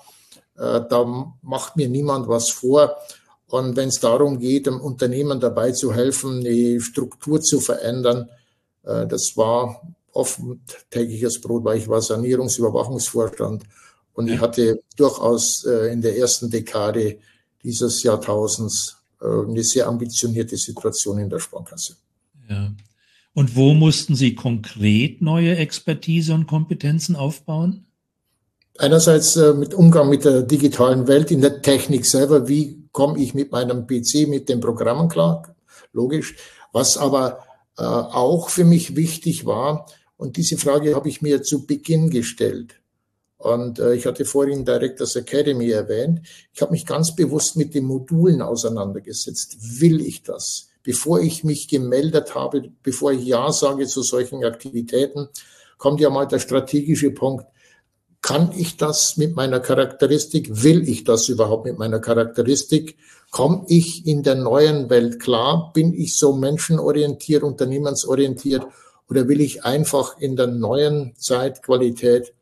da macht mir niemand was vor. Und wenn es darum geht, dem Unternehmen dabei zu helfen, eine Struktur zu verändern, das war oft tägliches Brot, weil ich war Sanierungsüberwachungsvorstand und ich hatte durchaus in der ersten Dekade dieses Jahrtausends eine sehr ambitionierte Situation in der Sparkasse. Ja. Und wo mussten Sie konkret neue Expertise und Kompetenzen aufbauen? Einerseits mit Umgang mit der digitalen Welt, in der Technik selber, wie komme ich mit meinem PC, mit den Programmen klar, logisch. Was aber auch für mich wichtig war, und diese Frage habe ich mir zu Beginn gestellt. Und ich hatte vorhin Directors Academy erwähnt. Ich habe mich ganz bewusst mit den Modulen auseinandergesetzt. Will ich das? Bevor ich mich gemeldet habe, bevor ich Ja sage zu solchen Aktivitäten, kommt ja mal der strategische Punkt. Kann ich das mit meiner Charakteristik? Will ich das überhaupt mit meiner Charakteristik? Komme ich in der neuen Welt klar? Bin ich so menschenorientiert, unternehmensorientiert? Oder will ich einfach in der neuen Zeit Qualität,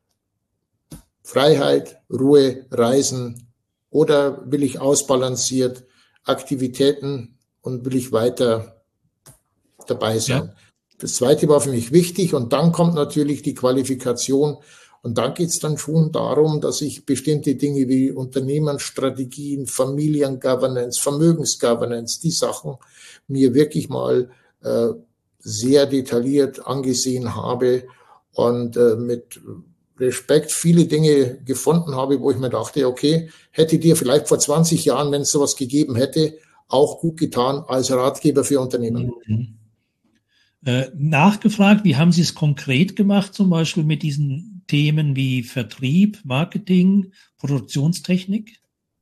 Freiheit, Ruhe, Reisen? Oder will ich ausbalanciert Aktivitäten und will ich weiter dabei sein. Ja. Das Zweite war für mich wichtig und dann kommt natürlich die Qualifikation und da geht es dann schon darum, dass ich bestimmte Dinge wie Unternehmensstrategien, Familiengovernance, Vermögensgovernance, die Sachen mir wirklich mal sehr detailliert angesehen habe und mit Respekt viele Dinge gefunden habe, wo ich mir dachte, okay, hätte dir vielleicht vor 20 Jahren, wenn es sowas gegeben hätte, auch gut getan als Ratgeber für Unternehmen. Mhm. Nachgefragt, wie haben Sie es konkret gemacht, zum Beispiel mit diesen Themen wie Vertrieb, Marketing, Produktionstechnik?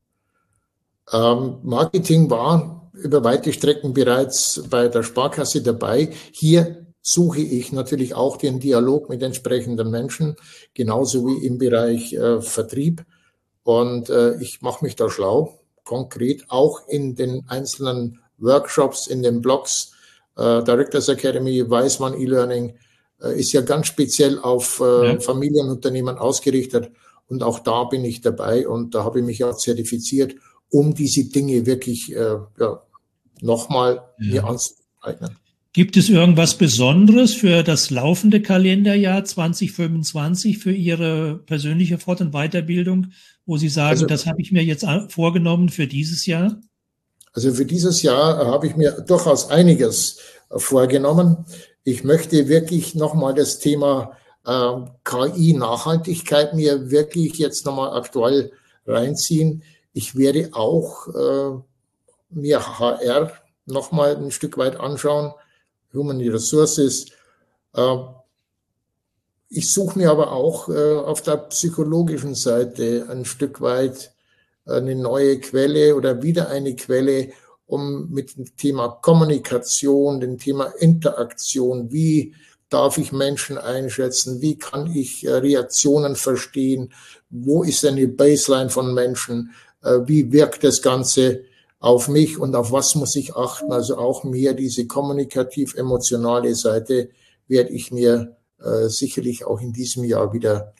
Marketing war über weite Strecken bereits bei der Sparkasse dabei. Hier suche ich natürlich auch den Dialog mit entsprechenden Menschen, genauso wie im Bereich Vertrieb. Und ich mache mich da schlau, konkret auch in den einzelnen Workshops, in den Blogs. Directors Academy, Weismann E-Learning ist ja ganz speziell auf Familienunternehmen ausgerichtet. Und auch da bin ich dabei und da habe ich mich auch zertifiziert, um diese Dinge wirklich nochmal mir anzueignen. Gibt es irgendwas Besonderes für das laufende Kalenderjahr 2025 für Ihre persönliche Fort- und Weiterbildung, wo Sie sagen, also, das habe ich mir jetzt vorgenommen für dieses Jahr? Also für dieses Jahr habe ich mir durchaus einiges vorgenommen. Ich möchte wirklich nochmal das Thema KI-Nachhaltigkeit mir wirklich jetzt nochmal aktuell reinziehen. Ich werde auch mir HR nochmal ein Stück weit anschauen, Human Resources. Ich suche mir aber auch auf der psychologischen Seite ein Stück weit eine neue Quelle oder wieder eine Quelle, um mit dem Thema Kommunikation, dem Thema Interaktion, wie darf ich Menschen einschätzen, wie kann ich Reaktionen verstehen, wo ist eine Baseline von Menschen, wie wirkt das Ganze auf mich und auf was muss ich achten. Also auch mehr diese kommunikativ-emotionale Seite werde ich mir sicherlich auch in diesem Jahr wieder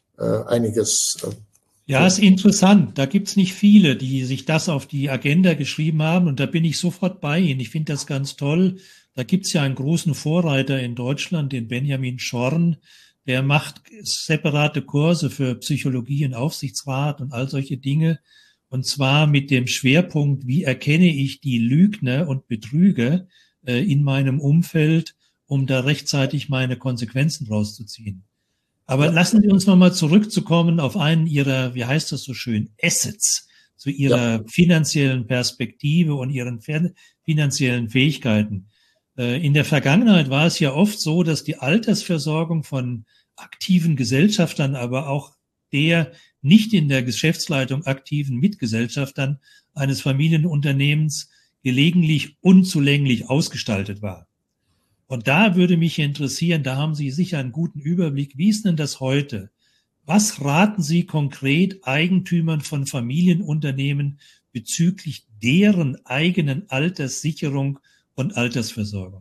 einiges ja, ist interessant. Da gibt's nicht viele, die sich das auf die Agenda geschrieben haben. Und da bin ich sofort bei Ihnen. Ich finde das ganz toll. Da gibt's ja einen großen Vorreiter in Deutschland, den Benjamin Schorn. Der macht separate Kurse für Psychologie und Aufsichtsrat und all solche Dinge. Und zwar mit dem Schwerpunkt, wie erkenne ich die Lügner und Betrüger in meinem Umfeld, um da rechtzeitig meine Konsequenzen rauszuziehen. Aber lassen Sie uns nochmal zurückzukommen auf einen Ihrer, wie heißt das so schön, Assets, zu Ihrer finanziellen Perspektive und Ihren finanziellen Fähigkeiten. In der Vergangenheit war es ja oft so, dass die Altersversorgung von aktiven Gesellschaftern, aber auch der nicht in der Geschäftsleitung aktiven Mitgesellschaftern eines Familienunternehmens gelegentlich unzulänglich ausgestaltet war. Und da würde mich interessieren, da haben Sie sicher einen guten Überblick. Wie ist denn das heute? Was raten Sie konkret Eigentümern von Familienunternehmen bezüglich deren eigenen Alterssicherung und Altersversorgung?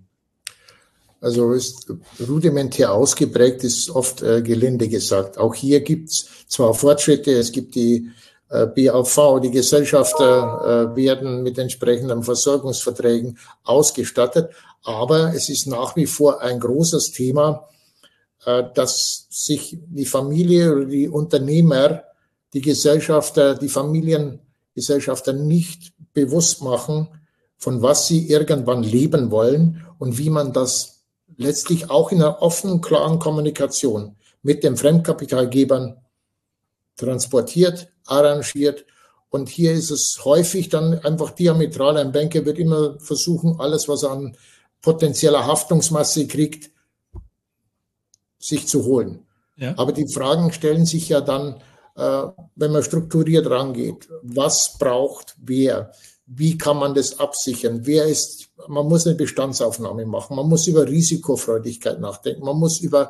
Also ist rudimentär ausgeprägt, ist oft gelinde gesagt. Auch hier gibt es zwar Fortschritte, es gibt die BAV, die Gesellschafter werden mit entsprechenden Versorgungsverträgen ausgestattet, aber es ist nach wie vor ein großes Thema, dass sich die Familie oder die Unternehmer, die Gesellschafter, die Familiengesellschafter nicht bewusst machen, von was sie irgendwann leben wollen und wie man das letztlich auch in einer offenen, klaren Kommunikation mit den Fremdkapitalgebern transportiert, arrangiert. Und hier ist es häufig dann einfach diametral. Ein Banker wird immer versuchen, alles, was er an potenzieller Haftungsmasse kriegt, sich zu holen. Ja. Aber die Fragen stellen sich ja dann, wenn man strukturiert rangeht. Was braucht wer? Wie kann man das absichern? Man muss eine Bestandsaufnahme machen. Man muss über Risikofreudigkeit nachdenken. Man muss über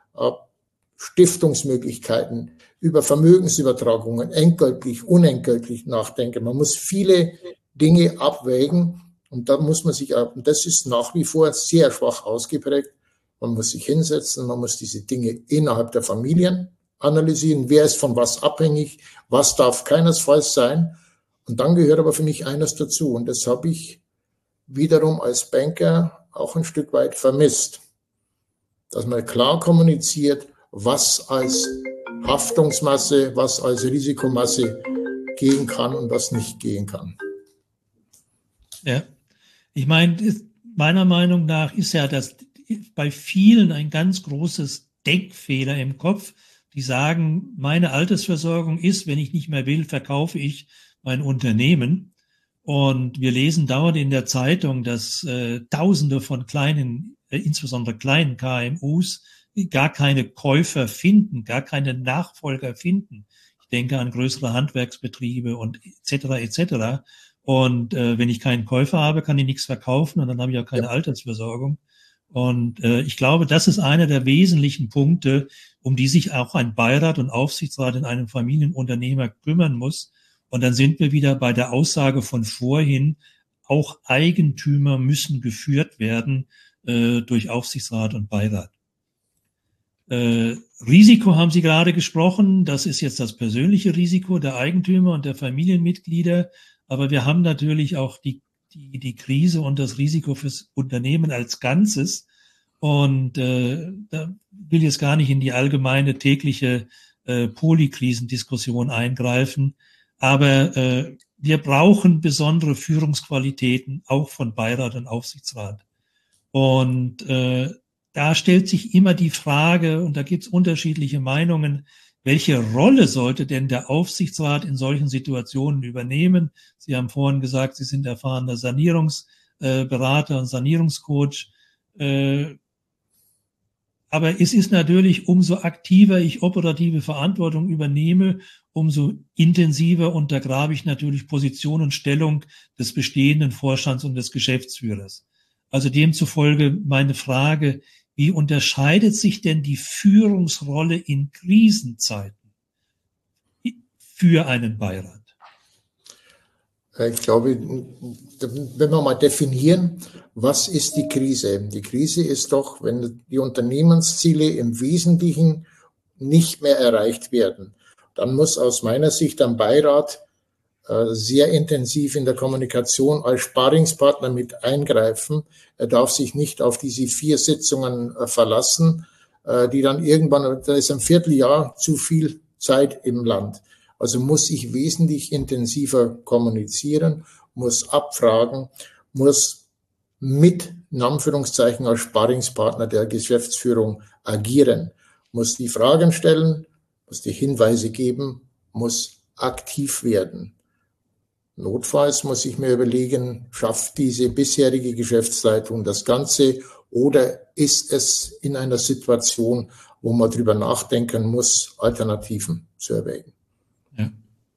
Stiftungsmöglichkeiten, über Vermögensübertragungen, entgeltlich, unentgeltlich nachdenken. Man muss viele Dinge abwägen und da muss man sich, und das ist nach wie vor sehr schwach ausgeprägt. Man muss sich hinsetzen, man muss diese Dinge innerhalb der Familien analysieren. Wer ist von was abhängig? Was darf keinesfalls sein? Und dann gehört aber für mich eines dazu und das habe ich wiederum als Banker auch ein Stück weit vermisst. Dass man klar kommuniziert, was als Haftungsmasse, was als Risikomasse gehen kann und was nicht gehen kann. Ja, ich meine, meiner Meinung nach ist ja das bei vielen ein ganz großes Denkfehler im Kopf. Die sagen, meine Altersversorgung ist, wenn ich nicht mehr will, verkaufe ich mein Unternehmen. Und wir lesen dauernd in der Zeitung, dass Tausende von kleinen, insbesondere kleinen KMUs, gar keine Käufer finden, gar keine Nachfolger finden. Ich denke an größere Handwerksbetriebe und etc. Und wenn ich keinen Käufer habe, kann ich nichts verkaufen und dann habe ich auch keine Altersversorgung. Und ich glaube, das ist einer der wesentlichen Punkte, um die sich auch ein Beirat und Aufsichtsrat in einem Familienunternehmer kümmern muss. Und dann sind wir wieder bei der Aussage von vorhin, auch Eigentümer müssen geführt werden durch Aufsichtsrat und Beirat. Risiko haben Sie gerade gesprochen. Das ist jetzt das persönliche Risiko der Eigentümer und der Familienmitglieder. Aber wir haben natürlich auch die Krise und das Risiko fürs Unternehmen als Ganzes. Und da will ich jetzt gar nicht in die allgemeine tägliche Polykrisendiskussion eingreifen. Aber wir brauchen besondere Führungsqualitäten, auch von Beirat und Aufsichtsrat. Und da stellt sich immer die Frage, und da gibt es unterschiedliche Meinungen, welche Rolle sollte denn der Aufsichtsrat in solchen Situationen übernehmen? Sie haben vorhin gesagt, Sie sind erfahrener Sanierungsberater und Sanierungscoach. Aber es ist natürlich, umso aktiver ich operative Verantwortung übernehme, umso intensiver untergrabe ich natürlich Position und Stellung des bestehenden Vorstands und des Geschäftsführers. Also demzufolge meine Frage, wie unterscheidet sich denn die Führungsrolle in Krisenzeiten für einen Beirat? Ich glaube, wenn wir mal definieren, was ist die Krise? Die Krise ist doch, wenn die Unternehmensziele im Wesentlichen nicht mehr erreicht werden. Dann muss aus meiner Sicht ein Beirat sehr intensiv in der Kommunikation als Sparringspartner mit eingreifen. Er darf sich nicht auf diese 4 Sitzungen verlassen, die dann irgendwann, da ist ein Vierteljahr zu viel Zeit im Land. Also muss ich wesentlich intensiver kommunizieren, muss abfragen, muss mit, in Anführungszeichen, als Sparringspartner der Geschäftsführung agieren, muss die Fragen stellen, muss die Hinweise geben, muss aktiv werden. Notfalls muss ich mir überlegen, schafft diese bisherige Geschäftsleitung das Ganze oder ist es in einer Situation, wo man drüber nachdenken muss, Alternativen zu erwägen. Ja.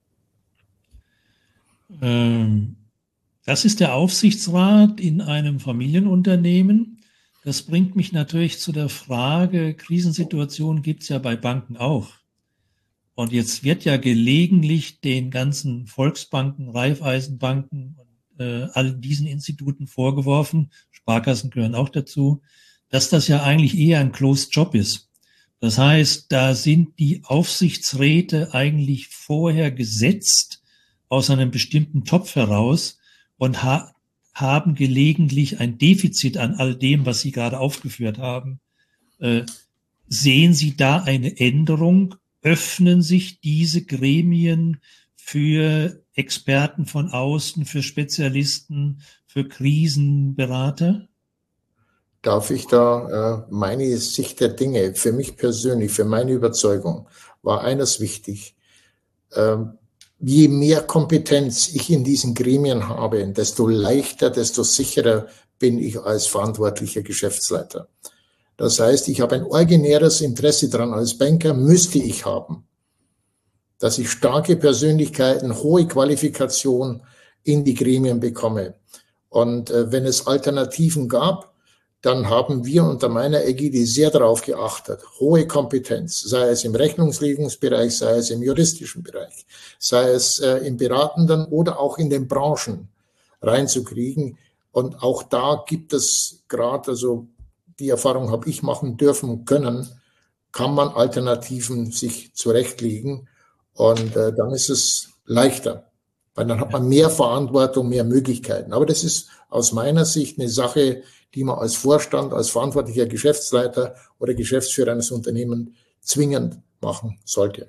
Das ist der Aufsichtsrat in einem Familienunternehmen. Das bringt mich natürlich zu der Frage, Krisensituationen gibt es ja bei Banken auch. Und jetzt wird ja gelegentlich den ganzen Volksbanken, Raiffeisenbanken und all diesen Instituten vorgeworfen, Sparkassen gehören auch dazu, dass das ja eigentlich eher ein Closed Job ist. Das heißt, da sind die Aufsichtsräte eigentlich vorher gesetzt aus einem bestimmten Topf heraus und haben gelegentlich ein Defizit an all dem, was Sie gerade aufgeführt haben. Sehen Sie da eine Änderung? Öffnen sich diese Gremien für Experten von außen, für Spezialisten, für Krisenberater? Darf ich da meine Sicht der Dinge, für mich persönlich, für meine Überzeugung, war eines wichtig. Je mehr Kompetenz ich in diesen Gremien habe, desto leichter, desto sicherer bin ich als verantwortlicher Geschäftsleiter. Das heißt, ich habe ein originäres Interesse daran, als Banker müsste ich haben, dass ich starke Persönlichkeiten, hohe Qualifikation in die Gremien bekomme. Und wenn es Alternativen gab, dann haben wir unter meiner Ägide sehr darauf geachtet, hohe Kompetenz, sei es im Rechnungslegungsbereich, sei es im juristischen Bereich, sei es im beratenden oder auch in den Branchen reinzukriegen. Und auch da gibt es gerade, also die Erfahrung habe ich machen dürfen können, kann man Alternativen sich zurechtlegen und dann ist es leichter. Weil dann hat man mehr Verantwortung, mehr Möglichkeiten. Aber das ist aus meiner Sicht eine Sache, die man als Vorstand, als verantwortlicher Geschäftsleiter oder Geschäftsführer eines Unternehmens zwingend machen sollte.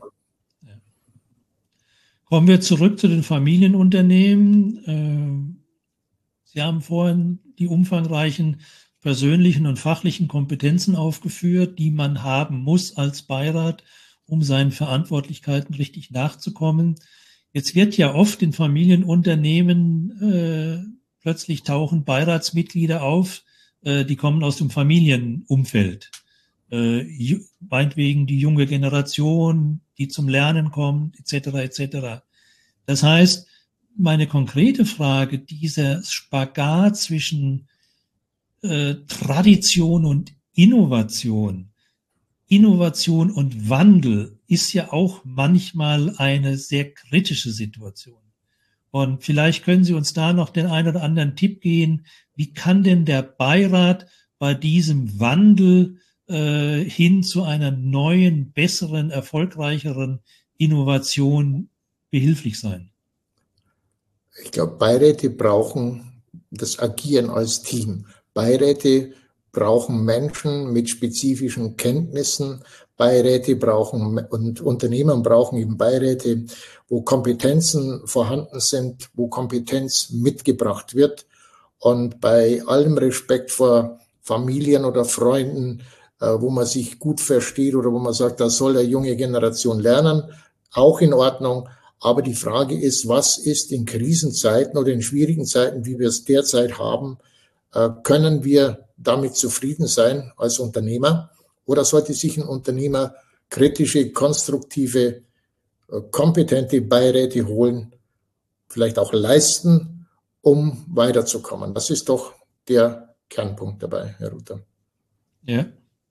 Kommen wir zurück zu den Familienunternehmen. Sie haben vorhin die umfangreichen persönlichen und fachlichen Kompetenzen aufgeführt, die man haben muss als Beirat, um seinen Verantwortlichkeiten richtig nachzukommen. Jetzt wird ja oft in Familienunternehmen plötzlich tauchen Beiratsmitglieder auf, die kommen aus dem Familienumfeld. Meinetwegen die junge Generation, die zum Lernen kommt, etc. etc. Das heißt, meine konkrete Frage, dieser Spagat zwischen Tradition und Innovation und Wandel ist ja auch manchmal eine sehr kritische Situation. Und vielleicht können Sie uns da noch den einen oder anderen Tipp geben, wie kann denn der Beirat bei diesem Wandel hin zu einer neuen, besseren, erfolgreicheren Innovation behilflich sein? Ich glaube, Beiräte brauchen das Agieren als Team. Beiräte brauchen Menschen mit spezifischen Kenntnissen. Beiräte brauchen und Unternehmen brauchen eben Beiräte, wo Kompetenzen vorhanden sind, wo Kompetenz mitgebracht wird. Und bei allem Respekt vor Familien oder Freunden, wo man sich gut versteht oder wo man sagt, da soll eine junge Generation lernen, auch in Ordnung. Aber die Frage ist, was ist in Krisenzeiten oder in schwierigen Zeiten, wie wir es derzeit haben, können wir damit zufrieden sein als Unternehmer? Oder sollte sich ein Unternehmer kritische, konstruktive, kompetente Beiräte holen, vielleicht auch leisten, um weiterzukommen? Das ist doch der Kernpunkt dabei, Herr Ruther. Ja.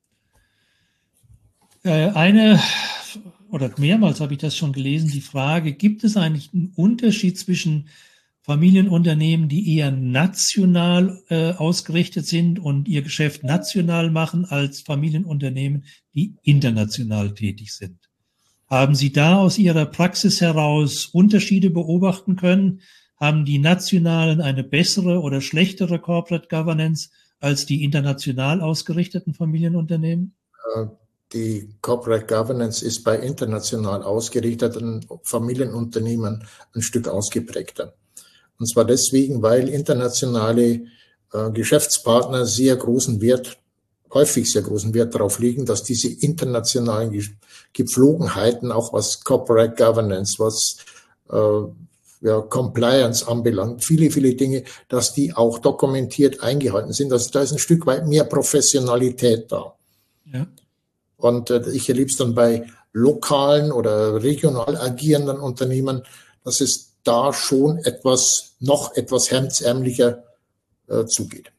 Oder mehrmals habe ich das schon gelesen, die Frage, gibt es eigentlich einen Unterschied zwischen Familienunternehmen, die eher national ausgerichtet sind und ihr Geschäft national machen, als Familienunternehmen, die international tätig sind? Haben Sie da aus Ihrer Praxis heraus Unterschiede beobachten können? Haben die nationalen eine bessere oder schlechtere Corporate Governance als die international ausgerichteten Familienunternehmen? Die Corporate Governance ist bei international ausgerichteten Familienunternehmen ein Stück ausgeprägter. Und zwar deswegen, weil internationale Geschäftspartner häufig sehr großen Wert darauf legen, dass diese internationalen Gepflogenheiten, auch was Corporate Governance, was Compliance anbelangt, viele, viele Dinge, dass die auch dokumentiert eingehalten sind. Also da ist ein Stück weit mehr Professionalität da. Ja. Und ich erlebe es dann bei lokalen oder regional agierenden Unternehmen, dass es da schon noch etwas hemdsärmlicher zugeht.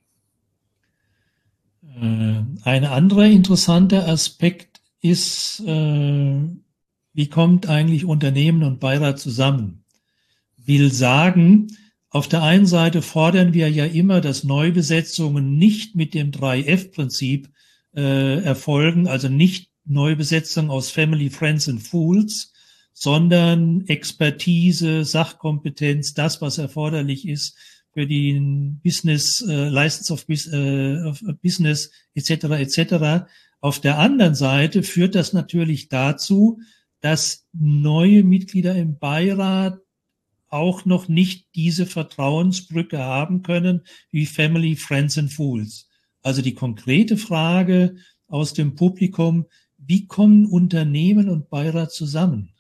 Ein anderer interessanter Aspekt ist, wie kommt eigentlich Unternehmen und Beirat zusammen? Will sagen, auf der einen Seite fordern wir ja immer, dass Neubesetzungen nicht mit dem 3F-Prinzip erfolgen, also nicht Neubesetzung aus Family, Friends and Fools, sondern Expertise, Sachkompetenz, das, was erforderlich ist für den Business, License of Business etc. etc. Auf der anderen Seite führt das natürlich dazu, dass neue Mitglieder im Beirat auch noch nicht diese Vertrauensbrücke haben können wie Family, Friends and Fools. Also die konkrete Frage aus dem Publikum, wie kommen Unternehmen und Beirat zusammen?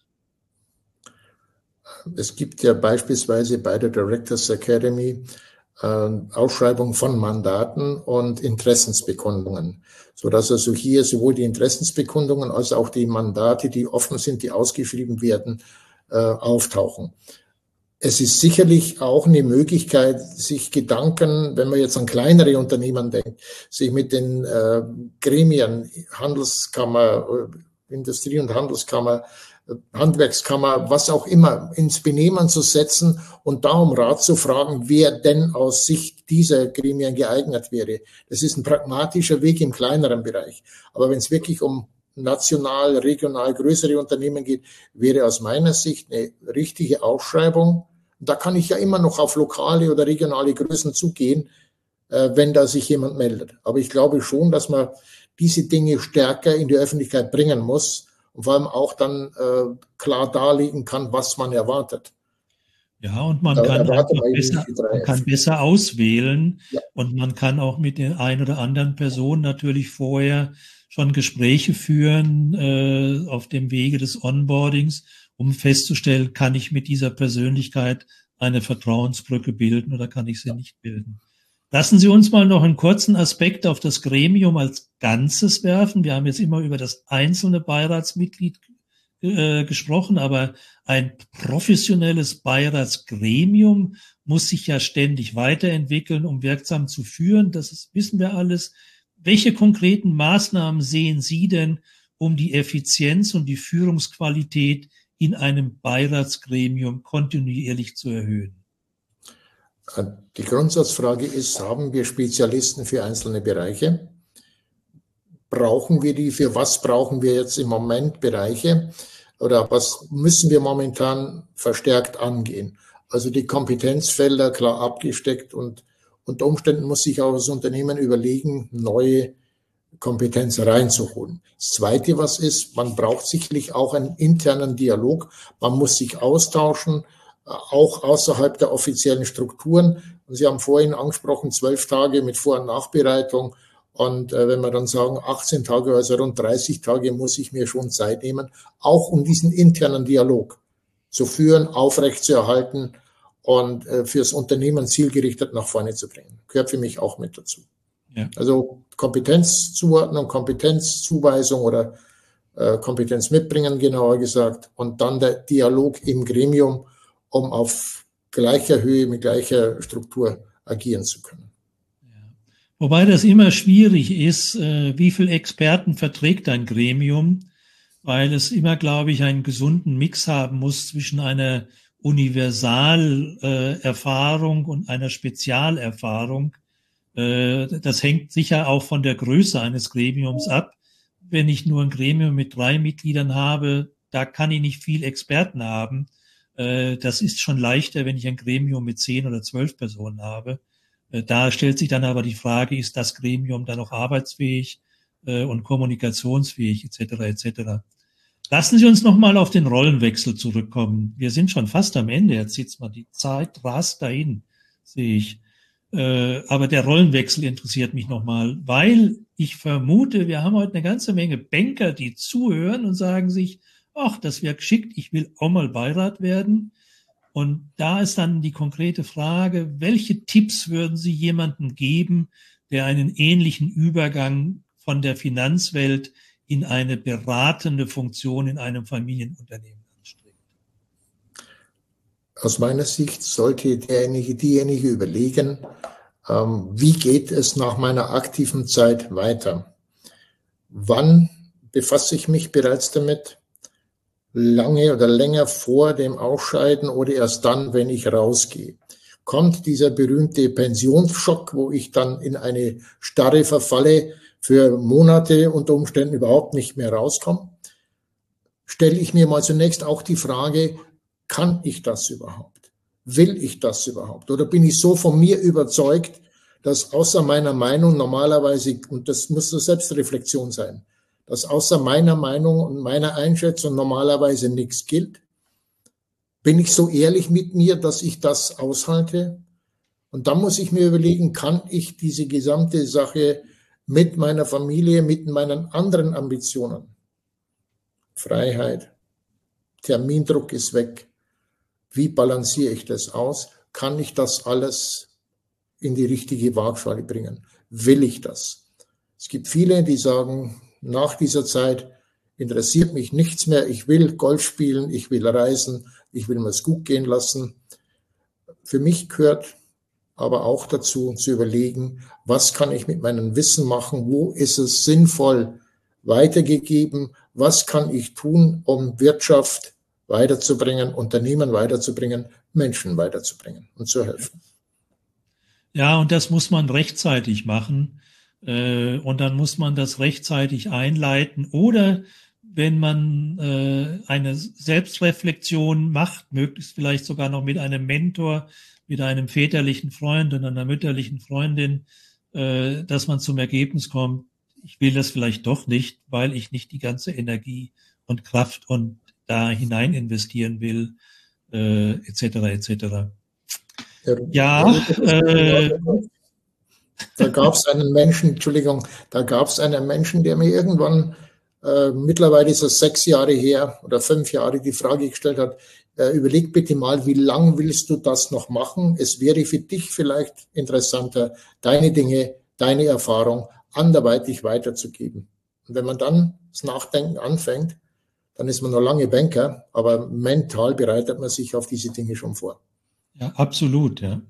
Es gibt ja beispielsweise bei der Directors Academy Ausschreibung von Mandaten und Interessensbekundungen, sodass also hier sowohl die Interessensbekundungen als auch die Mandate, die offen sind, die ausgeschrieben werden, auftauchen. Es ist sicherlich auch eine Möglichkeit, sich Gedanken, wenn man jetzt an kleinere Unternehmen denkt, sich mit den Gremien, Handelskammer, Industrie- und Handelskammer, Handwerkskammer, was auch immer, ins Benehmen zu setzen und da um Rat zu fragen, wer denn aus Sicht dieser Gremien geeignet wäre. Das ist ein pragmatischer Weg im kleineren Bereich. Aber wenn es wirklich um national, regional größere Unternehmen geht, wäre aus meiner Sicht eine richtige Ausschreibung Und da kann ich ja immer noch auf lokale oder regionale Größen zugehen, wenn da sich jemand meldet. Aber ich glaube schon, dass man diese Dinge stärker in die Öffentlichkeit bringen muss und vor allem auch dann klar darlegen kann, was man erwartet. Ja, und man kann besser auswählen, ja, und man kann auch mit der ein oder anderen Person natürlich vorher schon Gespräche führen auf dem Wege des Onboardings, um festzustellen, kann ich mit dieser Persönlichkeit eine Vertrauensbrücke bilden oder kann ich sie nicht bilden. Lassen Sie uns mal noch einen kurzen Aspekt auf das Gremium als Ganzes werfen. Wir haben jetzt immer über das einzelne Beiratsmitglied gesprochen, aber ein professionelles Beiratsgremium muss sich ja ständig weiterentwickeln, um wirksam zu führen. Wissen wir alles. Welche konkreten Maßnahmen sehen Sie denn, um die Effizienz und die Führungsqualität in einem Beiratsgremium kontinuierlich zu erhöhen? Die Grundsatzfrage ist, haben wir Spezialisten für einzelne Bereiche? Brauchen wir die? Für was brauchen wir jetzt im Moment Bereiche? Oder was müssen wir momentan verstärkt angehen? Also die Kompetenzfelder klar abgesteckt, und unter Umständen muss sich auch das Unternehmen überlegen, neue Kompetenz reinzuholen. Das Zweite, was ist, man braucht sicherlich auch einen internen Dialog. Man muss sich austauschen, auch außerhalb der offiziellen Strukturen. Und Sie haben vorhin angesprochen, 12 Tage mit Vor- und Nachbereitung. Und wenn wir dann sagen, 18 Tage, also rund 30 Tage, muss ich mir schon Zeit nehmen, auch um diesen internen Dialog zu führen, aufrechtzuerhalten und fürs Unternehmen zielgerichtet nach vorne zu bringen. Gehört für mich auch mit dazu. Ja. Also Kompetenzzuordnung, Kompetenzzuweisung oder Kompetenz mitbringen, genauer gesagt, und dann der Dialog im Gremium, um auf gleicher Höhe mit gleicher Struktur agieren zu können. Wobei das immer schwierig ist, wie viele Experten verträgt ein Gremium, weil es immer, glaube ich, einen gesunden Mix haben muss zwischen einer Universalerfahrung und einer Spezialerfahrung. Das hängt sicher auch von der Größe eines Gremiums ab. Wenn ich nur ein Gremium mit 3 Mitgliedern habe, da kann ich nicht viel Experten haben. Das ist schon leichter, wenn ich ein Gremium mit 10 oder 12 Personen habe. Da stellt sich dann aber die Frage, ist das Gremium dann noch arbeitsfähig und kommunikationsfähig etc. etc. Lassen Sie uns nochmal auf den Rollenwechsel zurückkommen. Wir sind schon fast am Ende. Jetzt sieht's mal, die Zeit rast dahin, sehe ich. Aber der Rollenwechsel interessiert mich nochmal, weil ich vermute, wir haben heute eine ganze Menge Banker, die zuhören und sagen sich, ach, das wäre geschickt, ich will auch mal Beirat werden. Und da ist dann die konkrete Frage, welche Tipps würden Sie jemandem geben, der einen ähnlichen Übergang von der Finanzwelt in eine beratende Funktion in einem Familienunternehmen anstrebt? Aus meiner Sicht sollte diejenige überlegen, wie geht es nach meiner aktiven Zeit weiter? Wann befasse ich mich bereits damit? Lange oder länger vor dem Ausscheiden oder erst dann, wenn ich rausgehe? Kommt dieser berühmte Pensionsschock, wo ich dann in eine Starre verfalle, für Monate unter Umständen überhaupt nicht mehr rauskomme? Stelle ich mir mal zunächst auch die Frage, kann ich das überhaupt? Will ich das überhaupt? Oder bin ich so von mir überzeugt, dass außer meiner Meinung normalerweise, und das muss eine Selbstreflexion sein, dass außer meiner Meinung und meiner Einschätzung normalerweise nichts gilt? Bin ich so ehrlich mit mir, dass ich das aushalte? Und dann muss ich mir überlegen, kann ich diese gesamte Sache mit meiner Familie, mit meinen anderen Ambitionen, Freiheit, Termindruck ist weg, wie balanciere ich das aus? Kann ich das alles in die richtige Waagschale bringen? Will ich das? Es gibt viele, die sagen, nach dieser Zeit interessiert mich nichts mehr. Ich will Golf spielen, ich will reisen, ich will mir es gut gehen lassen. Für mich gehört aber auch dazu, zu überlegen, was kann ich mit meinem Wissen machen? Wo ist es sinnvoll weitergegeben? Was kann ich tun, um Wirtschaft weiterzubringen, Unternehmen weiterzubringen, Menschen weiterzubringen und zu helfen? Ja, und das muss man rechtzeitig machen. Und dann muss man das rechtzeitig einleiten. Oder wenn man eine Selbstreflexion macht, möglichst vielleicht sogar noch mit einem Mentor, mit einem väterlichen Freund und einer mütterlichen Freundin, dass man zum Ergebnis kommt, ich will das vielleicht doch nicht, weil ich nicht die ganze Energie und Kraft und da hinein investieren will, etc. etc. Ja, da gab es einen Menschen, der mir irgendwann, mittlerweile ist es 6 Jahre her oder 5 Jahre, die Frage gestellt hat, überleg bitte mal, wie lang willst du das noch machen? Es wäre für dich vielleicht interessanter, deine Dinge, deine Erfahrung anderweitig weiterzugeben. Und wenn man dann das Nachdenken anfängt, dann ist man noch lange Banker, aber mental bereitet man sich auf diese Dinge schon vor. Ja, absolut, ja.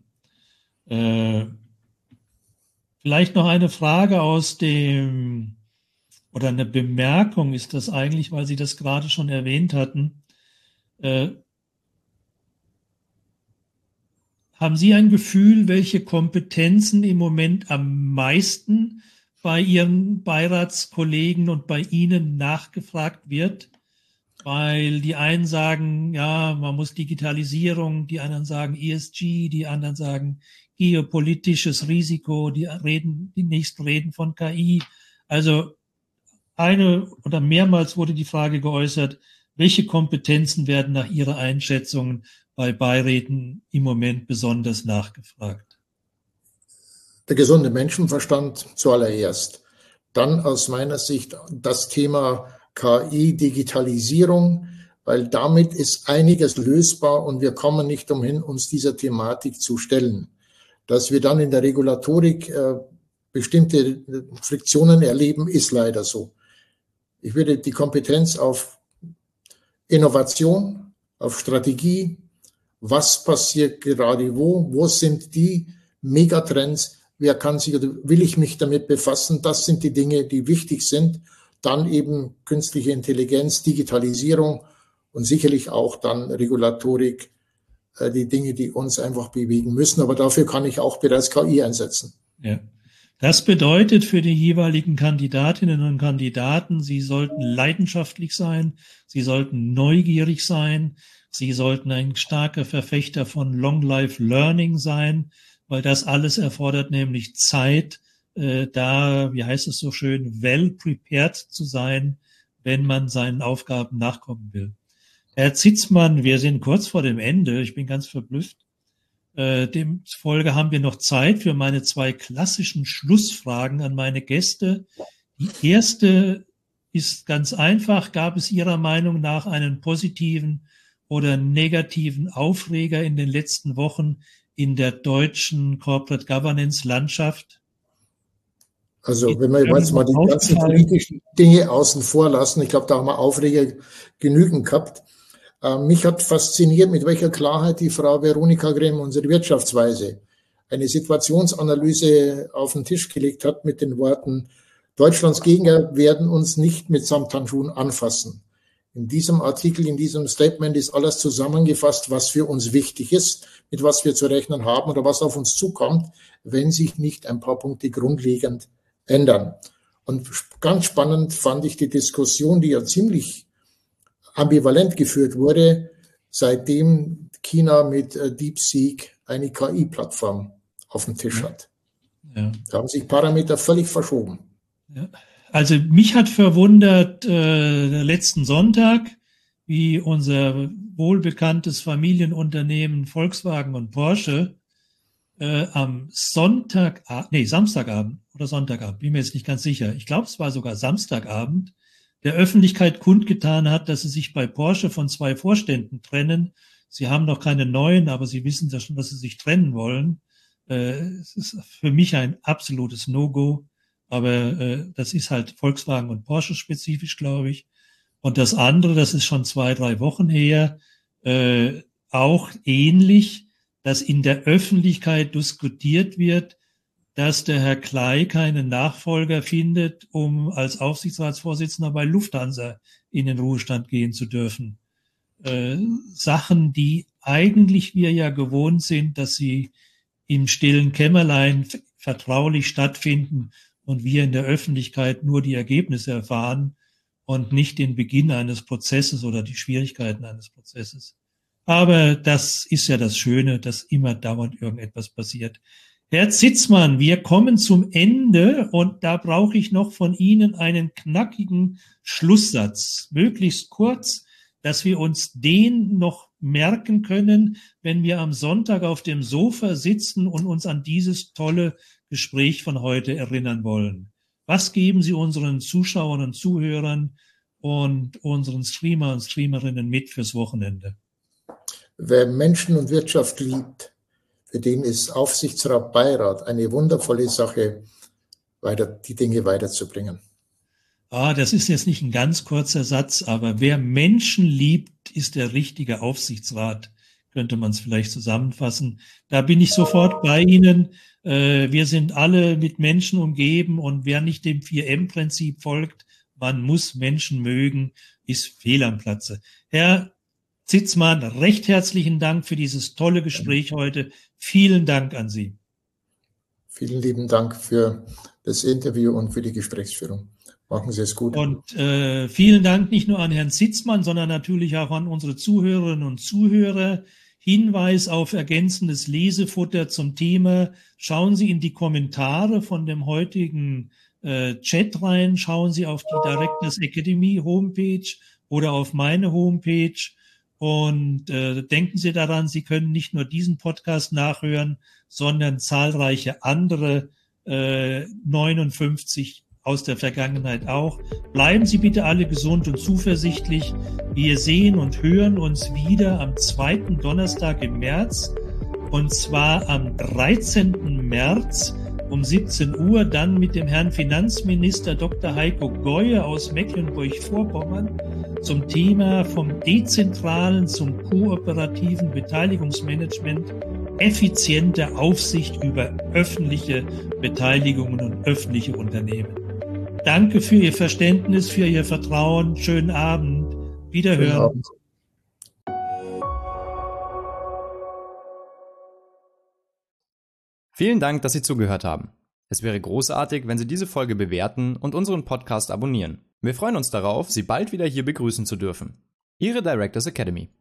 Vielleicht noch eine Frage oder eine Bemerkung ist das eigentlich, weil Sie das gerade schon erwähnt hatten. Haben Sie ein Gefühl, welche Kompetenzen im Moment am meisten bei Ihren Beiratskollegen und bei Ihnen nachgefragt wird? Weil die einen sagen, ja, man muss Digitalisierung, die anderen sagen ESG, die anderen sagen geopolitisches Risiko, die nächsten reden von KI. Also eine oder mehrmals wurde die Frage geäußert, welche Kompetenzen werden nach Ihrer Einschätzung bei Beiräten im Moment besonders nachgefragt? Der gesunde Menschenverstand zuallererst. Dann aus meiner Sicht das Thema KI, Digitalisierung, weil damit ist einiges lösbar und wir kommen nicht umhin, uns dieser Thematik zu stellen. Dass wir dann in der Regulatorik bestimmte Friktionen erleben, ist leider so. Ich würde die Kompetenz auf Innovation, auf Strategie, was passiert gerade wo sind die Megatrends, wer kann sich oder will ich mich damit befassen, das sind die Dinge, die wichtig sind. Dann eben künstliche Intelligenz, Digitalisierung und sicherlich auch dann Regulatorik, die Dinge, die uns einfach bewegen müssen. Aber dafür kann ich auch bereits KI einsetzen. Ja. Das bedeutet für die jeweiligen Kandidatinnen und Kandidaten, sie sollten leidenschaftlich sein, sie sollten neugierig sein, sie sollten ein starker Verfechter von Long-Life Learning sein, weil das alles erfordert nämlich Zeit, wie heißt es so schön, well prepared zu sein, wenn man seinen Aufgaben nachkommen will. Herr Zitzmann, wir sind kurz vor dem Ende. Ich bin ganz verblüfft. Demzufolge haben wir noch Zeit für meine 2 klassischen Schlussfragen an meine Gäste. Die erste ist ganz einfach. Gab es Ihrer Meinung nach einen positiven oder negativen Aufreger in den letzten Wochen in der deutschen Corporate Governance Landschaft? Also wenn wir jetzt mal die ganzen politischen Dinge außen vor lassen, ich glaube, da haben wir Aufreger genügend gehabt. Mich hat fasziniert, mit welcher Klarheit die Frau Veronika Grimm unsere Wirtschaftsweise eine Situationsanalyse auf den Tisch gelegt hat mit den Worten, Deutschlands Gegner werden uns nicht mit Samthandschuhen anfassen. In diesem Artikel, in diesem Statement ist alles zusammengefasst, was für uns wichtig ist, mit was wir zu rechnen haben oder was auf uns zukommt, wenn sich nicht ein paar Punkte grundlegend ändern. Und ganz spannend fand ich die Diskussion, die ja ziemlich ambivalent geführt wurde, seitdem China mit DeepSeek eine KI-Plattform auf dem Tisch hat. Ja. Da haben sich Parameter völlig verschoben. Ja. Also mich hat verwundert letzten Sonntag, wie unser wohlbekanntes Familienunternehmen Volkswagen und Porsche am Samstagabend oder Sonntagabend, bin mir jetzt nicht ganz sicher. Ich glaube, es war sogar Samstagabend, der Öffentlichkeit kundgetan hat, dass sie sich bei Porsche von 2 Vorständen trennen. Sie haben noch keine neuen, aber sie wissen ja schon, dass sie sich trennen wollen. Es ist für mich ein absolutes No-Go, aber das ist halt Volkswagen und Porsche spezifisch, glaube ich. Und das andere, das ist schon 2, 3 Wochen her, auch ähnlich, dass in der Öffentlichkeit diskutiert wird, dass der Herr Kley keinen Nachfolger findet, um als Aufsichtsratsvorsitzender bei Lufthansa in den Ruhestand gehen zu dürfen. Sachen, die eigentlich wir ja gewohnt sind, dass sie im stillen Kämmerlein vertraulich stattfinden und wir in der Öffentlichkeit nur die Ergebnisse erfahren. und nicht den Beginn eines Prozesses oder die Schwierigkeiten eines Prozesses. Aber das ist ja das Schöne, dass immer dauernd irgendetwas passiert. Herr Zitzmann, wir kommen zum Ende und da brauche ich noch von Ihnen einen knackigen Schlusssatz, möglichst kurz, dass wir uns den noch merken können, wenn wir am Sonntag auf dem Sofa sitzen und uns an dieses tolle Gespräch von heute erinnern wollen. Was geben Sie unseren Zuschauern und Zuhörern und unseren Streamer und Streamerinnen mit fürs Wochenende? Wer Menschen und Wirtschaft liebt, für den ist Aufsichtsrat, Beirat eine wundervolle Sache, die Dinge weiterzubringen. Das ist jetzt nicht ein ganz kurzer Satz, aber wer Menschen liebt, ist der richtige Aufsichtsrat, könnte man es vielleicht zusammenfassen. Da bin ich sofort bei Ihnen. Wir sind alle mit Menschen umgeben und wer nicht dem 4M-Prinzip folgt, man muss Menschen mögen, ist fehl am Platze. Herr Zitzmann, recht herzlichen Dank für dieses tolle Gespräch heute. Vielen Dank an Sie. Vielen lieben Dank für das Interview und für die Gesprächsführung. Machen Sie es gut. Und vielen Dank nicht nur an Herrn Zitzmann, sondern natürlich auch an unsere Zuhörerinnen und Zuhörer. Hinweis auf ergänzendes Lesefutter zum Thema. Schauen Sie in die Kommentare von dem heutigen Chat rein. Schauen Sie auf die Directors Academy Homepage oder auf meine Homepage. Und denken Sie daran, Sie können nicht nur diesen Podcast nachhören, sondern zahlreiche andere 59 aus der Vergangenheit auch. Bleiben Sie bitte alle gesund und zuversichtlich. Wir sehen und hören uns wieder am 2. Donnerstag im März, und zwar am 13. März um 17 Uhr, dann mit dem Herrn Finanzminister Dr. Heiko Geue aus Mecklenburg-Vorpommern zum Thema vom dezentralen zum kooperativen Beteiligungsmanagement, effiziente Aufsicht über öffentliche Beteiligungen und öffentliche Unternehmen. Danke für Ihr Verständnis, für Ihr Vertrauen. Schönen Abend. Wiederhören. Schönen Abend. Vielen Dank, dass Sie zugehört haben. Es wäre großartig, wenn Sie diese Folge bewerten und unseren Podcast abonnieren. Wir freuen uns darauf, Sie bald wieder hier begrüßen zu dürfen. Ihre Directors Academy.